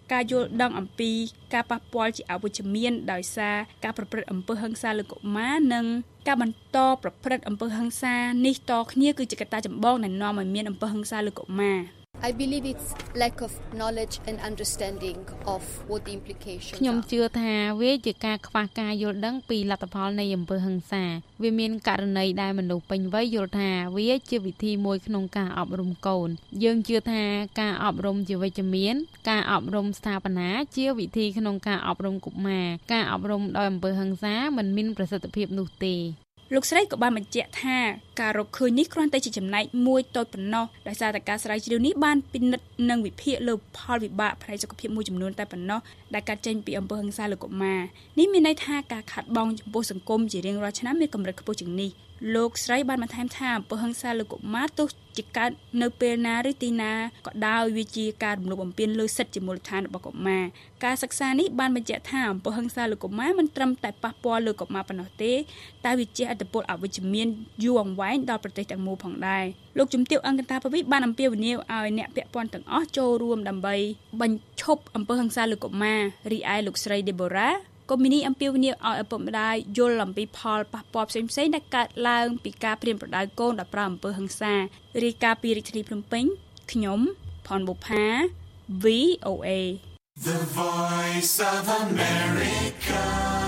ការយល់ដឹងអំពីការប៉ះពាល់ជាអវិជ្ជមានដោយសារការប្រព្រឹត្តអំពើហិង្សាលើកុមារនិងការបន្តប្រព្រឹត្តអំពើហិង្សានេះតគ្នាគឺជាកត្តាចម្បងដែលនាំឲ្យមានអំពើហិង្សាលើកុមារ I believe it's lack of knowledge and understanding of what the implications ខ្ញុំជឿថាវាជាការខ្វះការយល់ដឹងពីលទ្ធផលនៃអំពើហិង្សាវាមានករណីដែលមនុស្សពេញវ័យយល់ថាវាជាវិធីមួយក្នុងការអប់រំកូនយើងជឿថាការអប់រំជាវិជ្ជមានការអប់រំស្ថាបនាជាវិធីក្នុងការអប់រំកុមារការអប់រំដោយអំពើហិង្សាមិនមានប្រសិទ្ធភាពនោះទេលោកស្រីក៏បានបញ្ជាក់ថាការរកឃើញនេះគ្រាន់តែជាចំណែកមួយតូចប៉ុណ្ណោះដោយសារតែការស្រាវជ្រាវនេះបានពិនិត្យនិងវិភាគលើផលវិបាកផ្នែកសុខភាពមួយចំនួនតែប៉ុណ្ណោះដែលកើតចេញពីអំពើហិង្សាលើកុមារនេះមានន័យថាការខាតបង់ចំពោះសង្គមជារៀងរាល់ឆ្នាំមានកម្រិតខ្ពស់ជាងនេះលោកស្រីបានបន្ថែមថាអំពើហិង្សាលើកុមារទោះជាកើតនៅពេលណាឬទីណាក៏ដោយវាជាការរំលោភបំពានលើសិទ្ធិជាមូលដ្ឋានរបស់កុមារការសិក្សានេះបានបញ្ជាក់ថាអំពើហិង្សាលើកុមារមិនត្រឹមតែប៉ះពាល់លើកុមារប៉ុណ្ណោះទេតែវាជះឥទ្ធិពលអវិជ្ជមានយូរអង្វែងដល់ប្រទេសទាំងមូលផងដែរលោកជំទាវអង្គតាពវិបានអំពាវនាវឲ្យអ្នកពាក់ព័ន្ធទាំងអស់ចូលរួមដើម្បីបញ្ឈប់អំពើហិង្សាលើកុមាររីឯលោកស្រី Deborahកុំមីនីអំពាវនាវឲ្យឪពុកម្ដាយយល់អំពីផលប៉ះពាល់ផ្សេងៗដែលកើតឡើងពីការព្រានប្រដៅកូនដោយប្រើអំពើហិង្សារាយការណ៍ពីរាជធានីភ្នំពេញខ្ញុំផនបុប្ផា VOA The Voice of America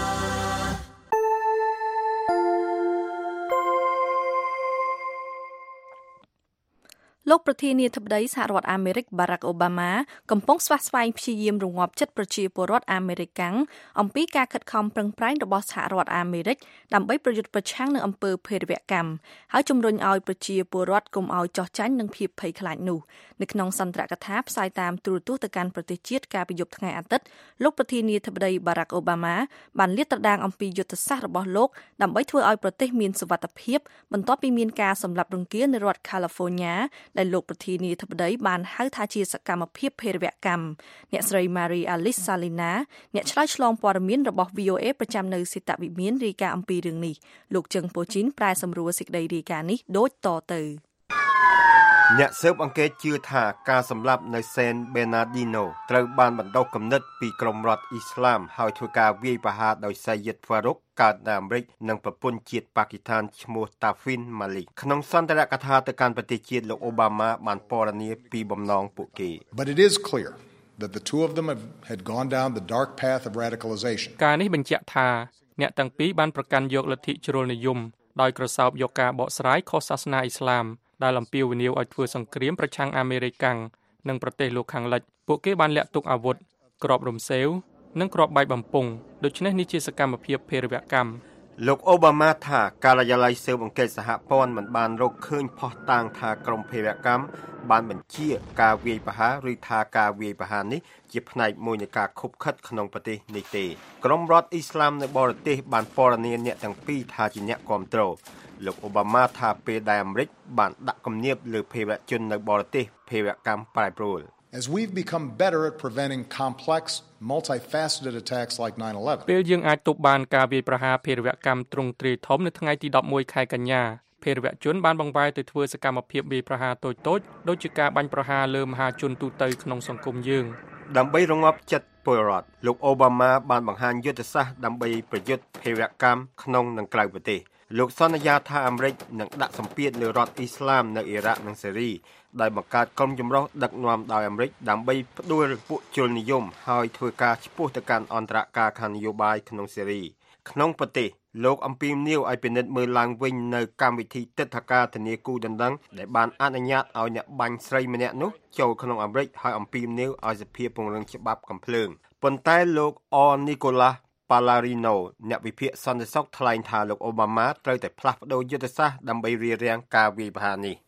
លោកប្រធានាធិបតីសហរដ្ឋអាមេរិក Barack Obama កំពុងស្វាស្វែងព្យាយាមរងាប់ចិត្តប្រជាពលរដ្ឋអាមេរិកាំងអំពីការខិតខំប្រឹងប្រែងរបស់សហរដ្ឋអាមេរិកដើម្បីប្រយុទ្ធប្រឆាំងនឹងអំពើភេរវកម្មហើយជំរុញឲ្យប្រជាពលរដ្ឋកុំឲ្យចោះចាញ់នឹងភាពភ័យខ្លាចនោះនៅក្នុងសន្ទរកថាផ្សាយតាមទូរទស្សន៍ទៅកាន់ប្រទេសជាតិកាលពីយប់ថ្ងៃអាទិត្យលោកប្រធានាធិបតី Barack Obama បានលាតត្រដាងអំពីយុទ្ធសាស្ត្ររបស់លោកដើម្បីធ្វើឲ្យប្រទេសមានសុវត្ថិភាពបន្ទាប់ពីមានការសម្លាប់រង្គាលនៅរដ្ឋ Californiaដែលលោកប្រធានាធិបតីបានហៅថាជាសកម្មភាពភេរវកម្មអ្នកស្រី Marie Alice Salina អ្នកឆ្លើយឆ្លងព័ត៌មានរបស់ VOA ប្រចាំនៅសេតវិមានរាយការណ៍អំពីរឿងនេះលោកជឹងពូជីនប្រែសម្រួលសេចក្តីរាយការណ៍នេះដូចតទៅអ្នកស៊ើបអង្កេតជឿថាការសម្លាប់នៅ San Bernardino ត្រូវបានបណ្ដុះគំនិតពីក្រុមរដ្ឋអ៊ីស្លាមហើយធ្វើការវាយប្រហារដោយ Sayyid Farouk កើតនៅអាមេរិកនិងប្រពន្ធជាតិប៉ាគីស្ថានឈ្មោះ Tafin Malik ក្នុងសន្ទរកថាទៅកាន់ប្រទេសជាតិលោក Obama បានពណ៌នាពីបំណងពួកគេ But it is clear that the two of them had gone down the dark path of radicalization ការនេះបញ្ជាក់ថាអ្នកទាំងពីរបានប្រកាន់យកលទ្ធិជ្រុលនិយមដោយក្រសោបយកការបកស្រាយខុសសាសនាអ៊ីស្លាមដែលអំពាវនាវឲ្យធ្វើសង្គ្រាមប្រឆាំងអាមេរិកាំងនិងប្រទេសលោកខាងលិចពួកគេបានលាក់ទុកអាវុធគ្រាប់រំសេវនិងគ្រាប់បែកបំពង់ដូច្នេះនេះជាសកម្មភាពភេរវកម្មលោកអូបាម៉ាថាការិយាល័យស៊ើបអង្កេតសហព័ន្ធមិនបានរកឃើញភស្តុតាងថាក្រុមភេរវកម្មបានបញ្ជាការវាយប្រហារឬថាការវាយប្រហារនេះជាផ្នែកមួយនៃការខុបខិតក្នុងប្រទេសនេះទេក្រុមរដ្ឋអ៊ីស្លាមនៅបរទេសបានពណ៌នាអ្នកទាំងពីរថាជាអ្នកគាំទ្រលោកអូបាម៉ាថាពេលដែលអាមេរិកបានដាក់គំនាបលើភេរវជននៅបរទេសភេរវកម្មប្រែប្រួល As we've become better at preventing complex multifaceted attacks like 9/11 ពេលយើងអាចទប់បានការវាយប្រហារភេរវកម្មទ្រង់ទ្រាយធំនៅថ្ងៃទី11ខែកញ្ញាភេរវជនបានបង្វែរទៅធ្វើសកម្មភាពវាយប្រហារតូចៗដូចជាការបាញ់ប្រហារលើមហាជនទូទៅក្នុងសង្គមយើងដើម្បីរងាប់ចិត្តពលរដ្ឋលោកអូបាម៉ាបានបង្ហាញយុទ្ធសាស្ត្រដើម្បីប្រយុទ្ធភេរវកម្មក្នុងនិងក្រៅប្រទេសលោកសន្យាថាអាមេរិកនឹងដាក់សម្ពាធលើរដ្ឋអ៊ីស្លាមនៅអ៊ីរ៉ាក់និងសេរីដោយបង្កើតក្រុមចម្រុះដឹកនាំដោយអាមេរិកដើម្បីផ្ដួលពួកជននិយមហើយធ្វើការឈ្មោះទៅកាន់អន្តរការខាងនយោបាយក្នុងសេរីក្នុងប្រទេសលោកអំពីនាវឲ្យពិនិត្យមើលឡើងវិញនៅកម្មវិធីទិដ្ឋាការធានាគូដណ្ដឹងដែលបានអនុញ្ញាតឲ្យអ្នកបាញ់ស្រីម្នាក់នោះចូលក្នុងអាមេរិកហើយអំពីនាវឲ្យសភាពង្រឹងច្បាប់កំភ្លើងប៉ុន្តែលោកអនីកូឡាPalarino អ្នកវិភាគសន្តិសុខថ្លែងថាលោកអូបាម៉ាត្រូវតែផ្លាស់ប្ដូរយុទ្ធសាស្ត្រដើម្បីរារាំងការវាយប្រហារនេះ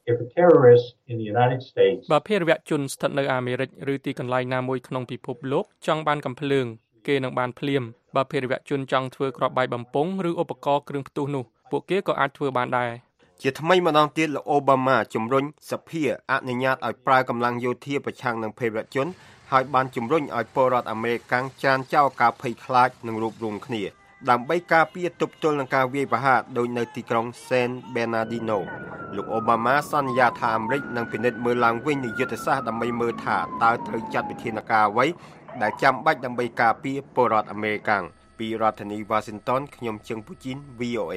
បើភេរវជនស្ថិតនៅអាមេរិកឬទីកន្លែងណាមួយក្នុងពិភពលោកចង់បានកំភ្លើងគេនឹងបានភ្លាមបើភេរវជនចង់ធ្វើគ្រាប់បែកបំពង់ឬឧបករណ៍គ្រឿងផ្ទុះនោះពួកគេក៏អាចធ្វើបានដែរជាថ្មីម្ដងទៀតលោកអូបាម៉ាជំរុញសភាអនុញ្ញាតឲ្យប្រើកម្លាំងយោធាប្រឆាំងនឹងភេរវជនហើយបានជំរុញឲ្យពលរដ្ឋអាមេរិកកាំងចានចោលការភ័យខ្លាចនិងរួបរวมគ្នាដើម្បីការពារទប់ទល់នឹងការវាយប្រហារដោយនៅទីក្រុង San Bernardino លោកអូបាម៉ាសន្យាថាអាមេរិកនឹងពិនិត្យមើលឡើងវិញនូវយុទ្ធសាស្ត្រដើម្បីមើលថាតើត្រូវចាត់វិធានការអ្វីដែលចាំបាច់ដើម្បីការពារពលរដ្ឋអាមេរិកាំងពីរដ្ឋធានី Washington ខ្ញុំជឹងពូជីន VOA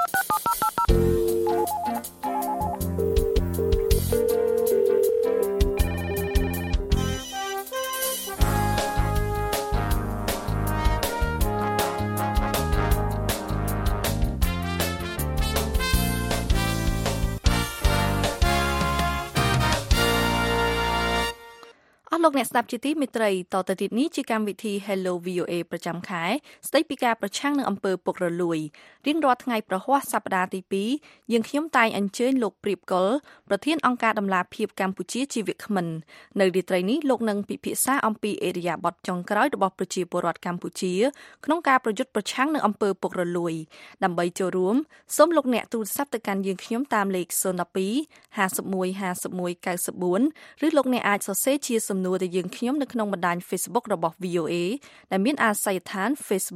លោកអ្នកស្ដាប់ជាទីមេត្រីតទៅទៀតនេះជាកម្មវិធី Hello VOA ប្រចាំខែស្ដីពីការប្រឆាំងនឹងអំពើពុករលួយរៀងរាល់ថ្ងៃប្រហ័សសប្តាហ៍ទី2យើងខ្ញុំតែងអញ្ជើញលោកព្រៀបកុលប្រធានអង្គការដំឡាភិបកម្ពុជាជាវាគ្មិននៅរាត្រីនេះលោកនឹងពិភាក្សាអំពីអេរយាប័តចុងក្រោយរបស់ប្រជាពលរដ្ឋកម្ពុជាក្នុងការប្រយុទ្ធប្រឆាំងនឹងអំពើពុករលួយដើម្បីចូលរួមសូមលោកអ្នកទូរស័ព្ទទៅកាន់យើងខ្ញុំតាមលេខ012 51 51 94ឬលោកអ្នកអាចសរសេរជាសំណួរទៅយើងខ្ញុំនៅក្នុងបណ្ដាញ Facebook របស់ VOA ដែលមានអាស័យដ្ឋាន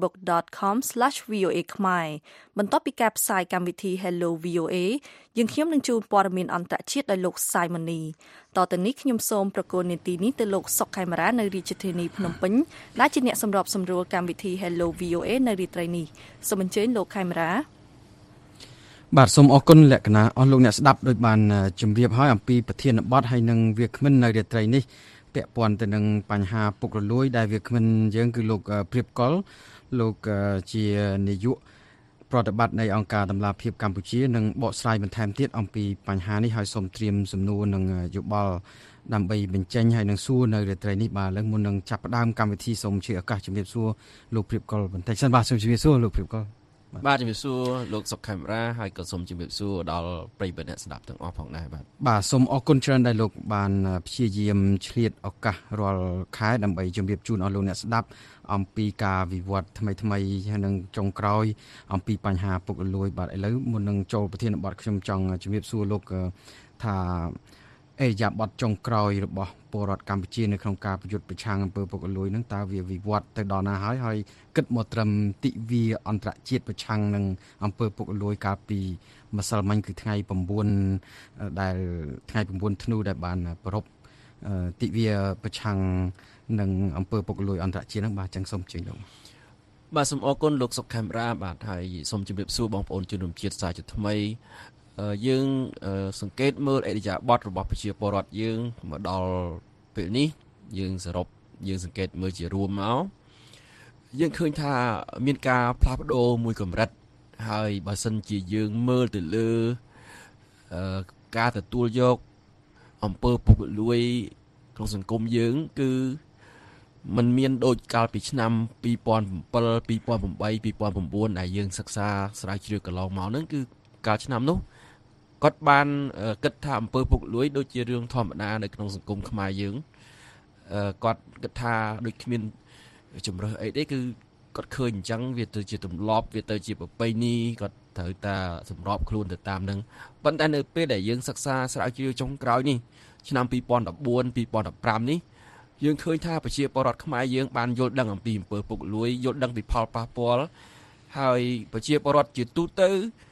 facebook.com/VOA ខ្មែរបន្ទាប់ពីការផ្សាយកម្មវិធី Hello VOA យើងខ្ញុំនឹងជួនព័ត៌មានអន្តរជាតិដោយលោក Simony តទៅនេះខ្ញុំសូមប្រកូននីតិនេះទៅលោកសុកខេមរានៅរាជធានីភ្នំពេញដែលជាអ្នកសម្របសម្រួលកម្មវិធី Hello VOA នៅរាត្រីនេះសូមអញ្ជើញលោកខេមរាបាទសូមអរគុណលក្ខណៈអស់លោកអ្នកស្ដាប់ដោយបានជម្រាបហើយអំពីប្រធានបទហើយនឹងវាគ្មិននៅរាត្រីនេះពាក់ព័ន្ធទៅនឹងបញ្ហាពុករលួយដែលវាគ្មិនយើងគឺលោកព្រៀបកុលលោកជានាយកប្រតិបត្តិនៃអង្គការដំឡាភិបកម្ពុជានឹងបកស្រាយបន្ថែមទៀតអំពីបញ្ហានេះហើយសូមត្រៀមសំណួរនឹងយោបល់ដើម្បីបញ្ចេញហើយនឹងសួរនៅរាត្រីនេះបាទឥឡូវមុននឹងចាប់ផ្ដើមកម្មវិធីសូមជឿឱកាសជំរាបសួរលោកព្រៀបកុលបន្តិចសិនបាទសូមជំរាបសួរលោកព្រៀបកុលបាទជំរាបសួរលោកសុកខេមរាហើយក៏សូមជំរាបសួរដល់ប្រិយមិត្តអ្នកស្ដាប់ទាំងអស់ផងដែរបាទសូមអរគុណច្រើនដែលលោកបានព្យាយាមឆ្លៀតឱកាសរាល់ខែដើម្បីជម្រាបជូនអស់លោកអ្នកស្ដាប់អំពីការវិវត្តថ្មីហើយនឹងចុងក្រោយអំពីបញ្ហាពុករលួយបាទឥឡូវមុននឹងចូលប្រធានបទខ្ញុំចង់ជម្រាបសួរលោកថាអេរយាប័តចុងក្រោយរបស់ពលរដ្ឋកម្ពុជានៅក្នុងការប្រយុទ្ធប្រឆាំងអំពើពុករលួយនឹងតើវាវិវត្តទៅដល់ណាហើយគិតមកត្រឹមទិវាអន្តរជាតិប្រឆាំងនឹងអំពើពុករលួយកាលពីម្សិលមិញគឺថ្ងៃ9ដែលថ្ងៃ9ធ្នូដែលបានប្រពទិវាប្រឆាំងនឹងអំពើពុករលួយអន្តរជាតិហ្នឹងបាទចឹងសូមជើញលោកបាទសូមអរគុណលោកសុកខេមរាបាទហើយសូមជម្រាបសួរបងប្អូនជនរួមជាតិសាជាថ្មីយើងសង្កេតមើលអេរយាប័តរបស់ប្រជាពលរដ្ឋយើងមកដល់ពេលនេះយើងសរុបយើងសង្កេតមើលជារួមមកយើងឃើញថាមានការផ្លាស់ប្ដូរមួយកម្រិតហើយបើសិនជាយើងមើលទៅលើការទទួលយកអំពើពុករលួយក្នុងសង្គមយើងគឺมันមានដូចកាលពីឆ្នាំ2007 2008 2009ដែលយើងសិក្សាស្រាវជ្រាវកន្លងមកហ្នឹងគឺកាលឆ្នាំនោះគាត់បានគិតថាអំពើពុករលួយដូចជារឿងធម្មតានៅក្នុងសង្គមខ្មែរយើងគាត់គិតថាដូចគ្មានជំរើសអីទេគឺគាត់ឃើញអញ្ចឹងវាទៅជាទម្លាប់វាទៅជាប្រពៃណីគាត់ត្រូវតែសម្របខ្លួនទៅតាមនឹងប៉ុន្តែនៅពេលដែលយើងសិក្សាស្រាវជ្រាវចុងក្រោយនេះឆ្នាំ2014 2015នេះយើងឃើញថាប្រជាពលរដ្ឋខ្មែរយើងបានយល់ដឹងអំពីអំពើពុករលួយយល់ដឹងពីផលប៉ះពាល់ហើយប្រជាពលរដ្ឋជាទូទៅ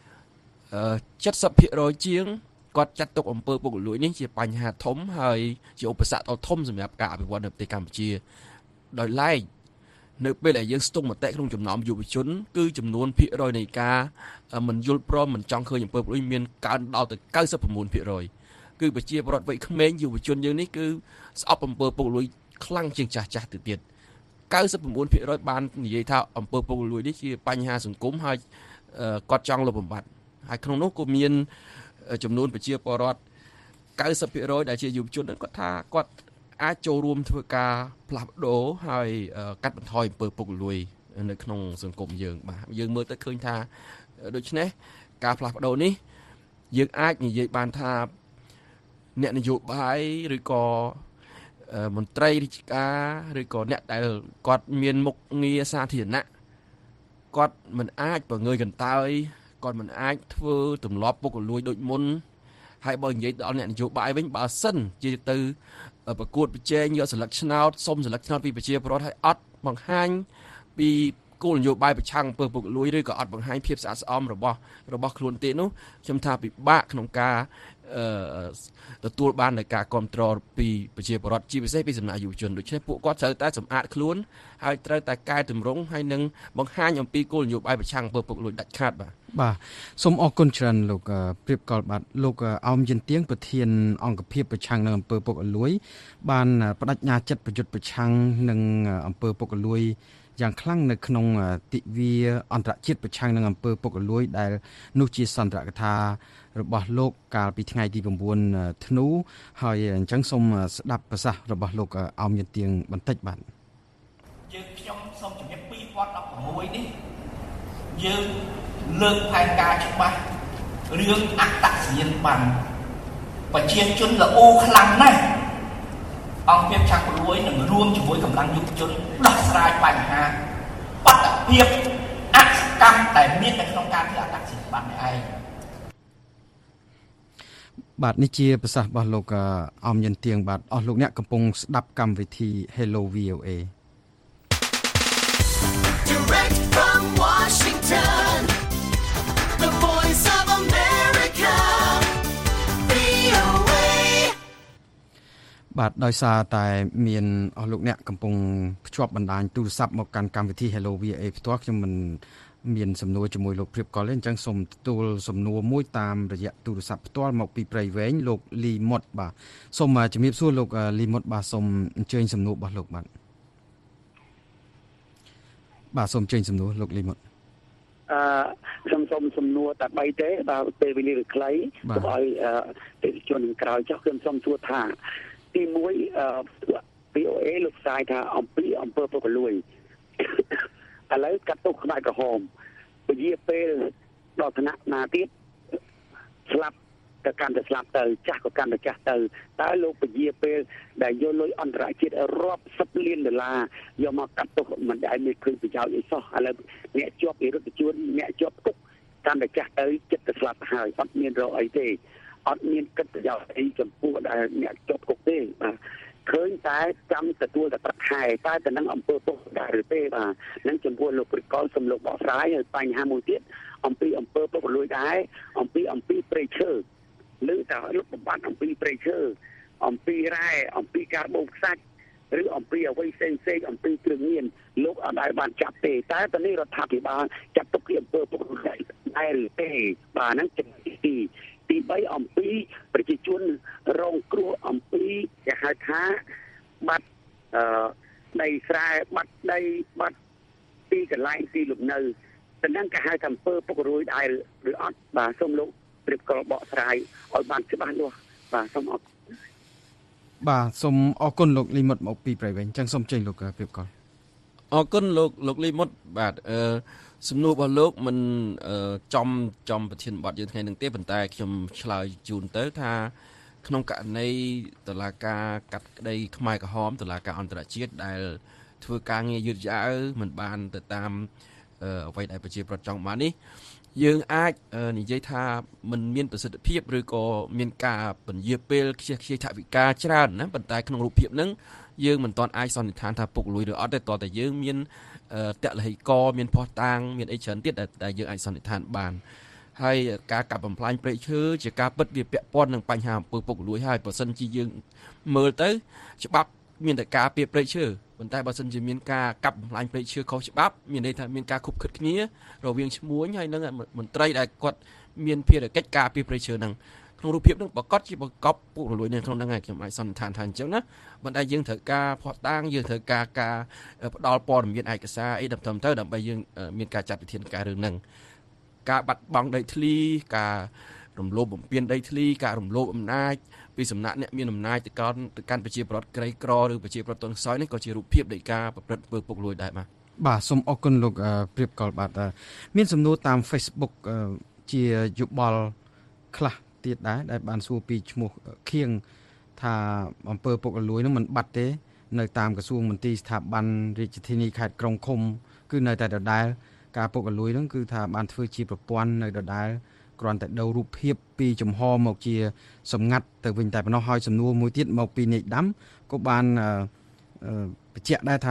70% ជាងគាត់ចាត់ទុកអំពើពុករលួយនេះជាបញ្ហាធំហើយជាឧបសគ្គដ៏ធំសម្រាប់ការអភិវឌ្ឍនៅប្រទេសកម្ពុជាដោយឡែកនៅពេលដែលយើងស្ទង់មតិក្នុងចំណោមយុវជនគឺចំនួនភាគរយនៃការមិនយល់ព្រមមិនចង់ឃើញអំពើពុករលួយមានកើនដល់ទៅ 99% គឺប្រជាពលរដ្ឋវ័យក្មេងយុវជនយើងនេះគឺស្អប់អំពើពុករលួយខ្លាំងជាងចាស់ទៅទៀត 99% បាននិយាយថាអំពើពុករលួយនេះជាបញ្ហាសង្គមហើយគាត់ចង់លុបបំបាត់ហើយក្នុងនោះក៏មានចំនួនប្រជាពលរដ្ឋ 90% ដែលជាយុវជនគាត់ថាគាត់អាចចូលរួមធ្វើការផ្លាស់ប្ដូរហើយកាត់បន្ថយអំពើពុករលួយនៅក្នុងសង្គមយើងបាទយើងមើលទៅឃើញថាដូច្នេះការផ្លាស់ប្ដូរនេះយើងអាចនិយាយបានថាអ្នកនយោបាយឬក៏មន្ត្រីរាជការឬក៏អ្នកដែលគាត់មានមុខងារសាធារណៈគាត់មិនអាចបង្ងើយកន្តើយគាត់មិនអាចធ្វើទម្លាប់ពុករលួយដូចមុនហើយបើនិយាយដល់អ្នកនយោបាយវិញបើសិនជាទៅប្រកួតប្រជែងយកសិលឹកឆ្នោតសុំសិលឹកឆ្នោតពីប្រជាពលរដ្ឋហើយអត់បង្ហាញពីគគោលនយោបាយប្រឆាំងអំពើពុករលួយឬក៏អត់បង្ហាញភាពស្អាតស្អំរបស់ខ្លួនទេនោះខ្ញុំថាពិបាកក្នុងការទទួលបាននៃការគ្រប់គ្រងពីប្រជាពលរដ្ឋជាពិសេសពីសំណាក់យុវជនដូច្នេះពួកគាត់ត្រូវតែសម្អាតខ្លួនហើយត្រូវតែកែតម្រង់ហើយនឹងបង្ហាញអំពីគោលនយោបាយប្រឆាំងអំពើពុករលួយដាច់ខាតបាទសូមអរគុណច្រើនលោកព្រៀបកលបាទលោកអោមយិនទៀងប្រធានអង្គភាពប្រឆាំងនឹងអំពើពុករលួយបានបដិញ្ញាចិត្តប្រយុទ្ធប្រឆាំងនឹងអំពើពុករលួយយ៉ាងខ្លាំងនៅក្នុងទិវាអន្តរជាតិប្រឆាំងនឹងអំពើពុករលួយដែលនោះជាសន្ទរកថារបស់លោកកាលពីថ្ងៃទី9ធ្នូហើយអញ្ចឹងសូមស្ដាប់ប្រសាសន៍របស់លោកអោមយិនទៀងបន្តិចបាទយើងខ្ញុំសូមជំរាប2016នេះយើងលើកផែនការច្បាស់រឿងអត្តសញ្ញាណប័ណ្ណប្រជាជនល្អូខ្លាំងណាស់អង្គភាពឆាក់ព្រួយនឹងរួមជាមួយកម្លាំងយុវជនដោះស្រាយបញ្ហាបាតុភិបអសកម្មដែលមាននៅក្នុងការធ្វើអត្តសញ្ញាណប័ណ្ណនេះឯងបាទនេះជាប្រសាសន៍របស់លោកអោមយិនទៀងបាទអស់លោកអ្នកកំពុងស្ដាប់កម្មវិធី Hello VOA Direct from Washington The Voice of America VOA បាទដោយសារតែមានអស់លោកអ្នកកំពុងភ្ជាប់បណ្ដាញទូរស័ព្ទមកកាន់កម្មវិធី Hello VOA ផ្ទាល់ខ្ញុំមិនមានសំណួរជាមួយលោកព្រៀបកលទេអញ្ចឹងសូមទទួលសំណួរមួយតាមរយៈទូរស័ព្ទផ្ទាល់មកពីព្រៃវែងលោកលីមុតបាទសូមជំរាបសួរលោកលីមុតបាទសូមអញ្ជើញសំណួររបស់លោកបាទសូមអញ្ជើញសំណួរលោកលីមុតខ្ញុំសូមសំណួរតែ3ទេបាទពេលវេលាខ្លីទៅឲ្យទេសជនក្រោយចុះខ្ញុំសូមសួរថាទី1VOA លោកផ្សាយថាអំពីអំពើពុករលួយឥឡូវកាត់ទុកខ្មែរក្រហមពជាពេលដល់ឋានៈណាទៀតស្លាប់ក៏កាន់តែស្លាប់ទៅចាស់ក៏កាន់តែចាស់ទៅតើលោកពជាពេលដែលយកលុយអន្តរជាតិរាប់10លានដុល្លារយកមកកាត់ទុកមិនដែលមានឃើញប្រយោជន៍អីសោះឥឡូវអ្នកជាប់វិរុទ្ធជនអ្នកជាប់គុកកាន់តែចាស់ទៅចិត្តទៅស្លាប់ហើយអត់មានរកអីទេអត់មានកិត្តិយសអីចំពោះដែលអ្នកជាប់គុកទេបាទឃើញតែចាំទទួលតែប្រាក់ខែតែទៅនឹងអង្គពុកដែរឬទេបាទនឹងចំពោះលោកព្រិកលសំលោកបកស្រាយហើយបញ្ហាមួយទៀតអំពីអង្គពុករលួយដែរអំពីព្រៃឈើឬតែលោកបំបត្តិអំពីព្រៃឈើអំពីរ៉ែអំពីការបូមខ្សាច់ឬអំពីអ្វីផ្សេងអំពីគ្រឿងញៀនលោកអត់ដែលបានចាប់ទេតែតនេះរដ្ឋាភិបាលចាត់ទុកជាអង្គពុករលួយដែរឬទេបាទហ្នឹងទី3អំពីប្រជាជនរងគ្រោះអំពីគេហៅថាបាត់ដីស្រែបាត់ដីបាត់ទីកន្លែងទីលំនៅតែនឹងគេហៅថាអំពើពុករលួយដែរឬអត់បាទសូមលោកព្រៀបកលបកស្រាយឲ្យបានច្បាស់លាស់បាទសូមអរបាទសូមអរគុណលោកលីមុតមកពីព្រៃវែងអញ្ចឹងសូមចេញលោកព្រៀបកលអរគុណលោកលីមុតបាទសំណួររបស់លោកមិនចំប្រធានបទយើងថ្ងៃនេះទេប៉ុន្តែខ្ញុំឆ្លើយជូនទៅថាក្នុងករណីតុលាការកាត់ក្តីខ្មែរក្រហមតុលាការអន្តរជាតិដែលធ្វើការងារយឺតយ៉ាវមិនបានទៅតាមអ្វីដែលប្រជាប្រដ្ឋចង់បាននេះយើងអាចនិយាយថាมันមានប្រសិទ្ធភាពឬក៏មានការពន្យាពេលខ្ជិះខ្ជាយថវិកាច្រើនណាប៉ុន្តែក្នុងរូបភាពហ្នឹងយើងមិនទាន់អាចសន្និដ្ឋានថាពុករលួយឬអត់ទេតើតែយើងមានតលហិកមានផោះតាងមានអីច្រើនទៀតដែលយើងអាចសន្និដ្ឋានបានហើយការកាប់បំផ្លាញព្រៃឈើជាការពិតវាពាក់ព័ន្ធនឹងបញ្ហាអំពើពុករលួយហើយបើសិនជាយើងមើលទៅច្បាប់មានតែការពារព្រៃឈើប៉ុន្តែបើសិនជាមានការកាប់បំផ្លាញព្រៃឈើខុសច្បាប់មានន័យថាមានការខុបខិតគ្នារវាងឈ្មួញហើយនឹងមន្ត្រីដែលគាត់មានភារកិច្ចការពារព្រៃឈើហ្នឹងក្នុងរូបភាពហ្នឹងប្រកាសជាបង្កប់ពុករលួយនៅក្នុងហ្នឹងហើយខ្ញុំអាចសន្និដ្ឋានថាអញ្ចឹងណាប៉ុន្តែយើងត្រូវការផាត់តាងយើងត្រូវការផ្ដល់ព័ត៌មានឯកសារអីទៅដើម្បីយើងមានការចាត់វិធានការរឿងហ្នឹងការបាត់បង់ដីធ្លីការរំលោភបំពានដីធ្លីការរំលោភអំណាចពីសំណាក់អ្នកមានអំណាចទៅកាន់ប្រជាពលរដ្ឋក្រីក្រឬប្រជាពលរដ្ឋទន់ខ្សោយនេះក៏ជារូបភាពនៃការប្រព្រឹត្តអំពើពុករលួយដែរបាទសូមអរគុណលោកព្រៀបកលបាទមានសំណួរតាម Facebook ជាយោបល់ខ្លះទៀតដែរដែលបានសួរពីឈ្មោះខៀងថាអំពើពុករលួយនោះមិនបាត់ទេនៅតាមក្រសួងមន្ទីរស្ថាប័នរាជធានីខេត្តក្រុងឃុំគឺនៅតែដដែលការពុករលួយនោះគឺថាបានធ្វើជាប្រព័ន្ធនៅដដែលគ្រាន់តែដូររូបភាពពីចំហមកជាសម្ងាត់ទៅវិញតែប៉ុណ្ណោះហើយសំណួរមួយទៀតមកពីនាយដាំក៏បានបញ្ជាក់ដែរថា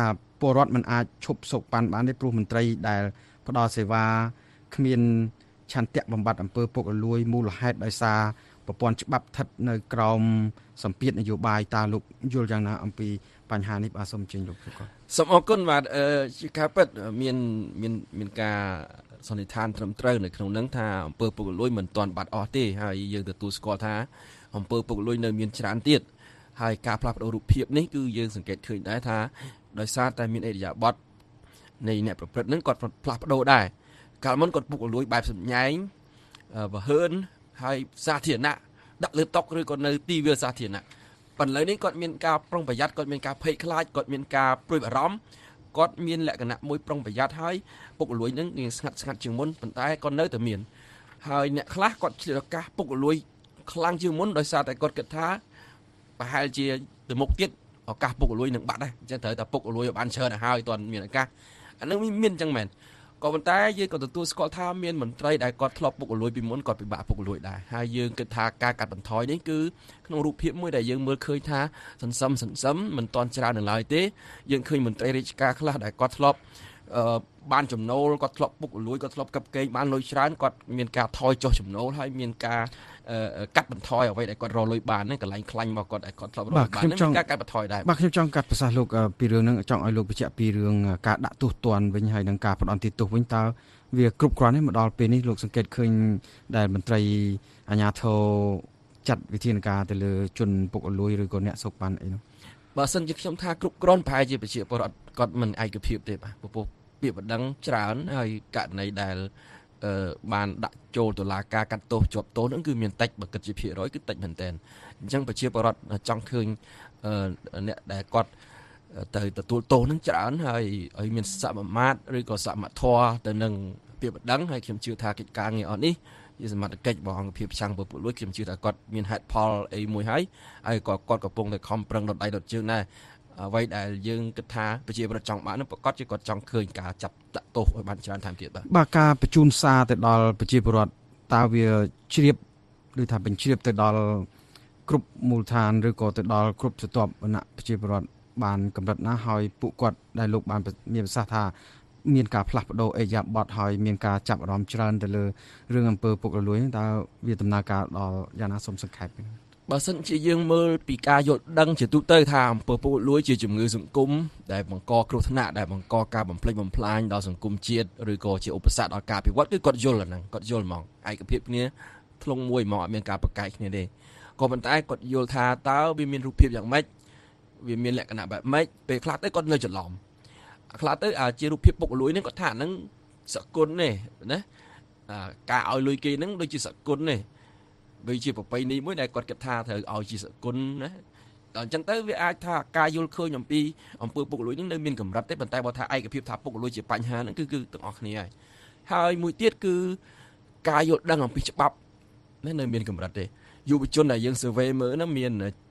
ពលរដ្ឋមិនអាចឈប់សោកប៉ាន់បានទេព្រោះមន្ត្រីដែលផ្ដល់សេវាគ្មានឆន្ទៈបំបត្តិអំពើពុករលួយមូលហេតុដោយសារប្រព័ន្ធច្បាប់ស្ថិតនៅក្រោមសម្ពាធនយោបាយតើលោកយល់យ៉ាងណាអំពីបញ្ហានេះបាទសូមជម្រាបលោកគាត់សូមអរគុណបាទជាការពិតមានការសន្និដ្ឋានត្រឹមត្រូវនៅក្នុងនឹងថាអំពើពុករលួយមិនទាន់បាត់អស់ទេហើយយើងទទួលស្គាល់ថាអំពើពុករលួយនៅមានច្រើនទៀតហើយការផ្លាស់ប្ដូររូបភាពនេះគឺយើងសង្កេតឃើញដែរថាដោយសារតែមានអរិយាប័ត្រនៃអ្នកប្រព្រឹត្តនឹងគាត់ផ្លាស់ប្ដូរដែរកាលមុនគាត់ពុករលួយបែបសម្ញែងបើហើនហើយសាធារណៈដាក់លើតុឬក៏នៅទីវាលសាធារណៈប៉ុន្តែឥឡូវនេះគាត់មានការប្រុងប្រយ័ត្នគាត់មានការភ័យខ្លាចគាត់មានការព្រួយបារម្ភគាត់មានលក្ខណៈមួយប្រុងប្រយ័ត្នហើយពុករលួយនឹងវាស្ងាត់ជាងមុនប៉ុន្តែគាត់នៅតែមានហើយអ្នកខ្លះគាត់ឆ្លៀតឱកាសពុករលួយខ្លាំងជាងមុនដោយសារតែគាត់គិតថាប្រហែលជាទៅមុខទៀតឱកាសពុករលួយនឹងបាត់ដែរអញ្ចឹងត្រូវតែពុករលួយឲ្យបានច្រើនទៅហើយតើមានឱកាសអានឹងមានអញ្ចឹងមែនក៏ប៉ុន្តែយើងក៏ទទួលស្គាល់ថាមានមន្ត្រីដែលគាត់ធ្លាប់ពុករលួយពីមុនគាត់ពិបាកពុករលួយដែរហើយយើងគិតថាការកាត់បន្ថយនេះគឺក្នុងរូបភាពមួយដែលយើងមើលឃើញថាសន្សំមិនទាន់ច្រើននៅឡើយទេយើងឃើញមន្ត្រីរាជការខ្លះដែលគាត់ធ្លាប់បានចំណូលគាត់ធ្លាប់ពុករលួយគាត់ធ្លាប់កាប់កេងបានលុយច្រើនគាត់មានការថយចុះចំណូលហើយមានការកាត់បន្ថយអ្វីដែលគាត់រកលុយបានហ្នឹងកន្លែងខ្លាញ់របស់គាត់ដែលគាត់ធ្លាប់រកបានហ្នឹងមានការកាត់បន្ថយដែរបាទខ្ញុំចង់កាត់ប្រសាសន៍លោកពីរឿងហ្នឹងចង់ឲ្យលោកបញ្ជាក់ពីរឿងការដាក់ទោសទណ្ឌវិញហើយនឹងការផ្ដន់ទោសវិញតើវាគ្រប់គ្រាន់ទេមកដល់ពេលនេះលោកសង្កេតឃើញដែលមន្ត្រីអាជ្ញាធរចាត់វិធានការទៅលើជនពុករលួយឬក៏អ្នកសោកប៉ាន់អីនោះបើសិនជាខ្ញុំថាគ្រប់គ្រាន់ប្រហែលជាប្រជាពលរដ្ឋគាត់មិនឯកភាពទេបាទព្រោះពាក្យបណ្ដឹងច្រើនហើយករណីដែលបានដាក់ចូលតុលាការកាត់ទោសជាប់ទោសហ្នឹងគឺមានតិចបើគិតជាភាគរយគឺតិចមែនតើអញ្ចឹងប្រជាពលរដ្ឋចង់ឃើញអ្នកដែលគាត់ទៅទទួលទោសហ្នឹងច្រើនហើយឲ្យមានសមមាត្រឬក៏សមធម៌ទៅនឹងពាក្យបណ្ដឹងហើយខ្ញុំជឿថាកិច្ចការងារអស់នេះជាសមត្ថកិច្ចរបស់អង្គភាពប្រឆាំងពុករលួយខ្ញុំជឿថាគាត់មានហេតុផលអីមួយហើយក៏គាត់កំពុងតែខំប្រឹងដុតដៃដុតជើងដែរអ្វីដែលយើងគិតថាប្រជាពលរដ្ឋចង់បាននោះប្រកាសជាគាត់ចង់ឃើញការចាប់ដាក់ទោសឲ្យបានច្រើនថែមទៀតបាទការបញ្ជូនសារទៅដល់ប្រជាពលរដ្ឋតើវាជ្រាបឬថាបញ្ជ្រាបទៅដល់គ្រប់មូលដ្ឋានឬក៏ទៅដល់គ្រប់ស្រទាប់វណ្ណៈប្រជាពលរដ្ឋបានកម្រិតណាហើយពួកគាត់ដែលលោកបានមានប្រសាសន៍ថាមានការផ្លាស់ប្ដូរអេយ៉ាបតហើយមានការចាប់អារម្មណ៍ច្រើនទៅលើរឿងអំពើពុករលួយតើវាដំណើរការដល់យ៉ាងណាសូមសង្ខេបបើសិនជាយើងមើលពីការយល់ដឹងជាទូទៅថាអំពើពុករលួយជាជំងឺសង្គមដែលបង្កគ្រោះថ្នាក់ដែលបង្កការបំផ្លិចបំផ្លាញដល់សង្គមជាតិឬក៏ជាឧបសគ្គដល់ការអភិវឌ្ឍគឺគាត់យល់ហ្នឹងគាត់យល់ហ្មងឯកភាពគ្នាធ្លុងមួយហ្មងអត់មានការប្រកែកគ្នាទេក៏ប៉ុន្តែគាត់យល់ថាតើវាមានរូបភាពយ៉ាងម៉េចវាមានលក្ខណៈបែបម៉េចពេលខ្លះទៅគាត់នៅច្រឡំខ្លះទៅជារូបភាពពុករលួយហ្នឹងគាត់ថាហ្នឹងសគុណទេណាការឲ្យលុយគេហ្នឹងដូចជាសគុណទេវាជាប្រពៃណីមួយដែលគាត់គិតថាត្រូវឲ្យជាសគុណណាដល់អញ្ចឹងទៅវាអាចថាការយល់ឃើញអំពីអំពើពុករលួយនឹងនៅមានកម្រិតទេប៉ុន្តែបើថាឯកភាពថាពុករលួយជាបញ្ហាហ្នឹងគឺទាំងអស់គ្នាហើយមួយទៀតគឺការយល់ដឹងអំពីច្បាប់នៅមានកម្រិតទេយុវជនដែលយើង survey មើលហ្នឹងមាន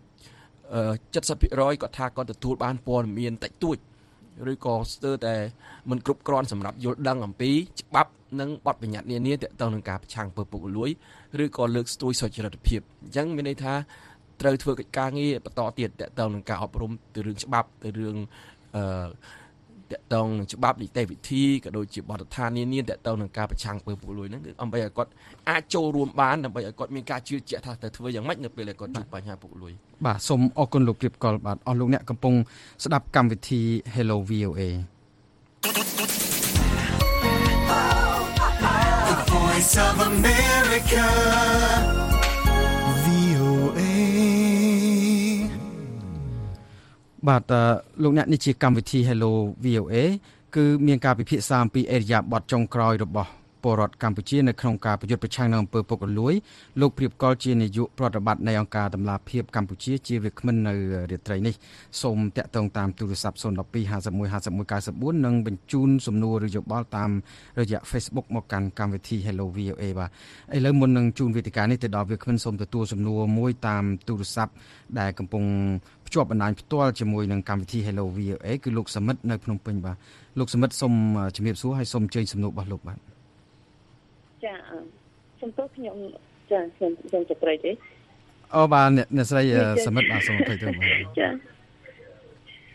70% គាត់ថាគាត់ទទួលបានព័ត៌មានតិចតួចឬក៏ស្ទើរតែមិនគ្រប់គ្រាន់សម្រាប់យល់ដឹងអំពីច្បាប់និងបទបញ្ញត្តិនានាទាក់ទងនឹងការប្រឆាំងអំពើពុករលួយឬក៏លើកស្ទួយសុចរិតភាពអញ្ចឹងមានន័យថាត្រូវធ្វើកិច្ចការងារបន្តទៀតទាក់ទងនឹងការអប់រំទៅរឿងច្បាប់ទៅរឿងទាក់ទងនឹងច្បាប់នីតិវិធីក៏ដូចជាបទដ្ឋាននានាទាក់ទងនឹងការប្រឆាំងអំពើពុករលួយហ្នឹងគឺដើម្បីឲ្យគាត់អាចចូលរួមបានដើម្បីឲ្យគាត់មានការជឿជាក់ថាទៅធ្វើយ៉ាងម៉េចនៅពេលដែលគាត់ជួបបញ្ហាពុករលួយបាទសូមអរគុណលោកព្រៀបកលបាទអស់លោកអ្នកកំពុងស្ដាប់កម្មវិធី Hello VOA The Voice of America VOA បាទលោកអ្នកនេះជាកម្មវិធី Hello VOA គឺមានការពិភាក្សាអំពីអេរិយាបថចុងក្រោយរបស់ពលរដ្ឋកម្ពុជានៅក្នុងការប្រយុទ្ធប្រឆាំងនឹងអំពើពុករលួយលោកព្រៀបកលជានាយកប្រតិបត្តិនៃអង្គការតម្លាភាពកម្ពុជាជាវាគ្មិននៅរាត្រីនេះសូមតាក់ទងតាមទូរស័ព្ទ012 51 51 94និងបញ្ជូនសំណួរឬយោបល់តាមរយៈ Facebook មកកាន់កម្មវិធី Hello VOA បាទឥឡូវមុននឹងជូនវេទិកានេះទៅដល់វាគ្មិនសូមទទួលសំណួរមួយតាមទូរស័ព្ទដែលកំពុងភ្ជាប់បណ្ដាញផ្ទាល់ជាមួយនឹងកម្មវិធី Hello VOA គឺលោកសមិទ្ធនៅភ្នំពេញបាទលោកសមិទ្ធសូមជំរាបសួរហើយសូមអញ្ជើញសំណួររបស់លោកបាទចាសំទោសខ្ញុំចាខ្ញុំចត្រីទេអូបាទអ្នកស្រីសមិទ្ធបាទសូមអភ័យទោសបាទចា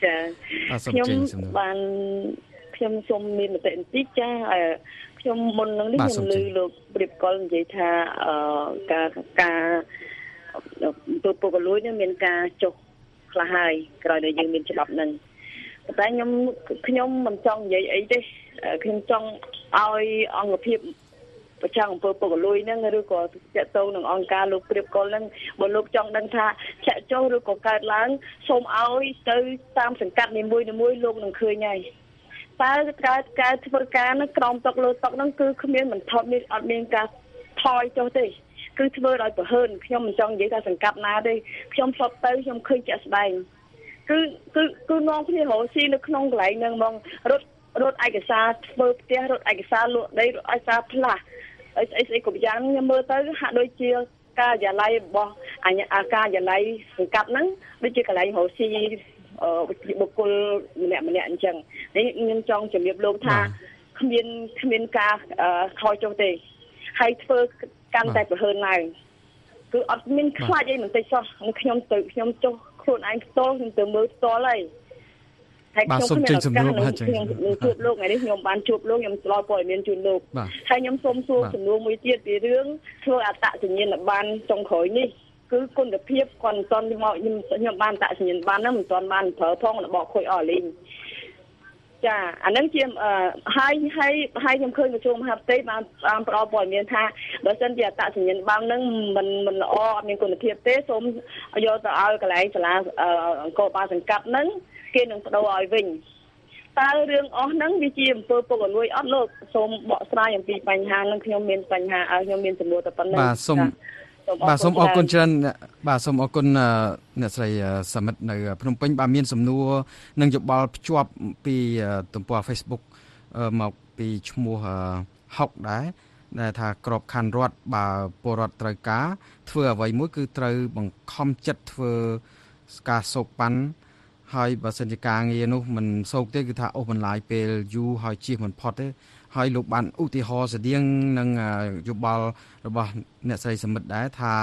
ចាបានខ្ញុំសូមមានមតិបន្តិចចាខ្ញុំមុននឹងនេះខ្ញុំឮលោកព្រៀបកុលនិយាយថាការពុករលួយនេះមានការចុះខ្លះហើយក្រោយដែលយើងមានច្បាប់ហ្នឹងតែខ្ញុំមិនចង់និយាយអីទេខ្ញុំចង់ឲ្យអង្គភាពប្រចាំអង្គពុករលួយហ្នឹងឬក៏តាក់ទងនឹងអង្គការលោកព្រៀបកុលហ្នឹងបើលោកចង់ដឹងថាចាក់ចុះឬក៏កើតឡើងសូមឲ្យទៅតាមសង្កាត់នីមួយៗលោកនឹងឃើញហើយតើការធ្វើការហ្នឹងក្រោមតុកលើតុកហ្នឹងគឺគ្មានមិនថត់មានអត់មានការថយចុះទេគឺធ្វើដោយប្រហើនខ្ញុំមិនចង់និយាយថាសង្កាត់ណាទេខ្ញុំផ្សព្វទៅខ្ញុំឃើញជាក់ស្ដែងគឺនាំគ្នារកស៊ីនៅក្នុងកន្លែងហ្នឹងហ្មងរត់ឯកសារធ្វើផ្ទះរត់ឯកសារលក់ដីរត់ឯកសារផ្លាស់ស្អីគ្រប់យ៉ាងខ្ញុំមើលទៅហាក់ដូចជាការិយាល័យរបស់ការិយាល័យសង្កាត់ហ្នឹងដូចជាកន្លែងរកស៊ីបុគ្គលម្នាក់អញ្ចឹងនេះខ្ញុំចង់ជំរាបលោកថាគ្មានការថយចុះទេហើយធ្វើកាន់តែប្រហើនឡើងគឺអត់មានខ្លាចអីបន្តិចសោះខ្ញុំចុះខ្លួនឯងផ្ទាល់ខ្ញុំទៅមើលផ្ទាល់ហើយខ្ញុំខ្ញុំជួបលោកថ្ងៃនេះខ្ញុំបានជួបលោកខ្ញុំឆ្លងព័ត៌មានជូនលោកហើយខ្ញុំសូមសួរសំណួរមួយទៀតពីរឿងធ្វើអត្តសញ្ញាណប័ណ្ណចុងក្រោយនេះគឺគុណភាពគាត់មិនទាន់មកខ្ញុំបានអត្តសញ្ញាណប័ណ្ណហ្នឹងមិនទាន់បានប្រើផងរបស់ខូចអស់លីងចាអានឹងជាហើយខ្ញុំឃើញក្រសួងមហាផ្ទៃបានផ្ដល់ព័ត៌មានថាបើសិនជាអត្តសញ្ញាណប័ណ្ណហ្នឹងមិនល្អអត់មានគុណភាពទេសូមយកទៅឲ្យកន្លែងសាលាអង្គរបាលសង្កាត់ហ្នឹងគេនឹងបដូរឲ្យវិញតើរឿងអស់ហ្នឹងវាជាអំពើពុករលួយអត់លោកសូមបកស្រាយអំពីបញ្ហាហ្នឹងខ្ញុំមានបញ្ហាខ្ញុំមានសំណួរតែប៉ុណ្្នឹងបាទសូមអរគុណច្រើនបាទសូមអរគុណអ្នកស្រីសមិទ្ធនៅភ្នំពេញបាទមានសំណួរនឹងយោបល់ភ្ជាប់ពីទំព័រ Facebook មកពីឈ្មោះហុកដែលថាក្របខ័ណ្ឌរដ្ឋបើពលរដ្ឋត្រូវការធ្វើអ្វីមួយគឺត្រូវបង្ខំចិត្តធ្វើការសោកប៉ាន់ហើយបើសិនជាការងារនោះមិនសោកទេគឺថាអូសបន្លាយពេលយូរហើយជៀសមិនផុតទេហើយលោកបានឧទាហរណ៍ស្តៀងនឹងយោបល់របស់អ្នកស្រីសមិទ្ធដែរថា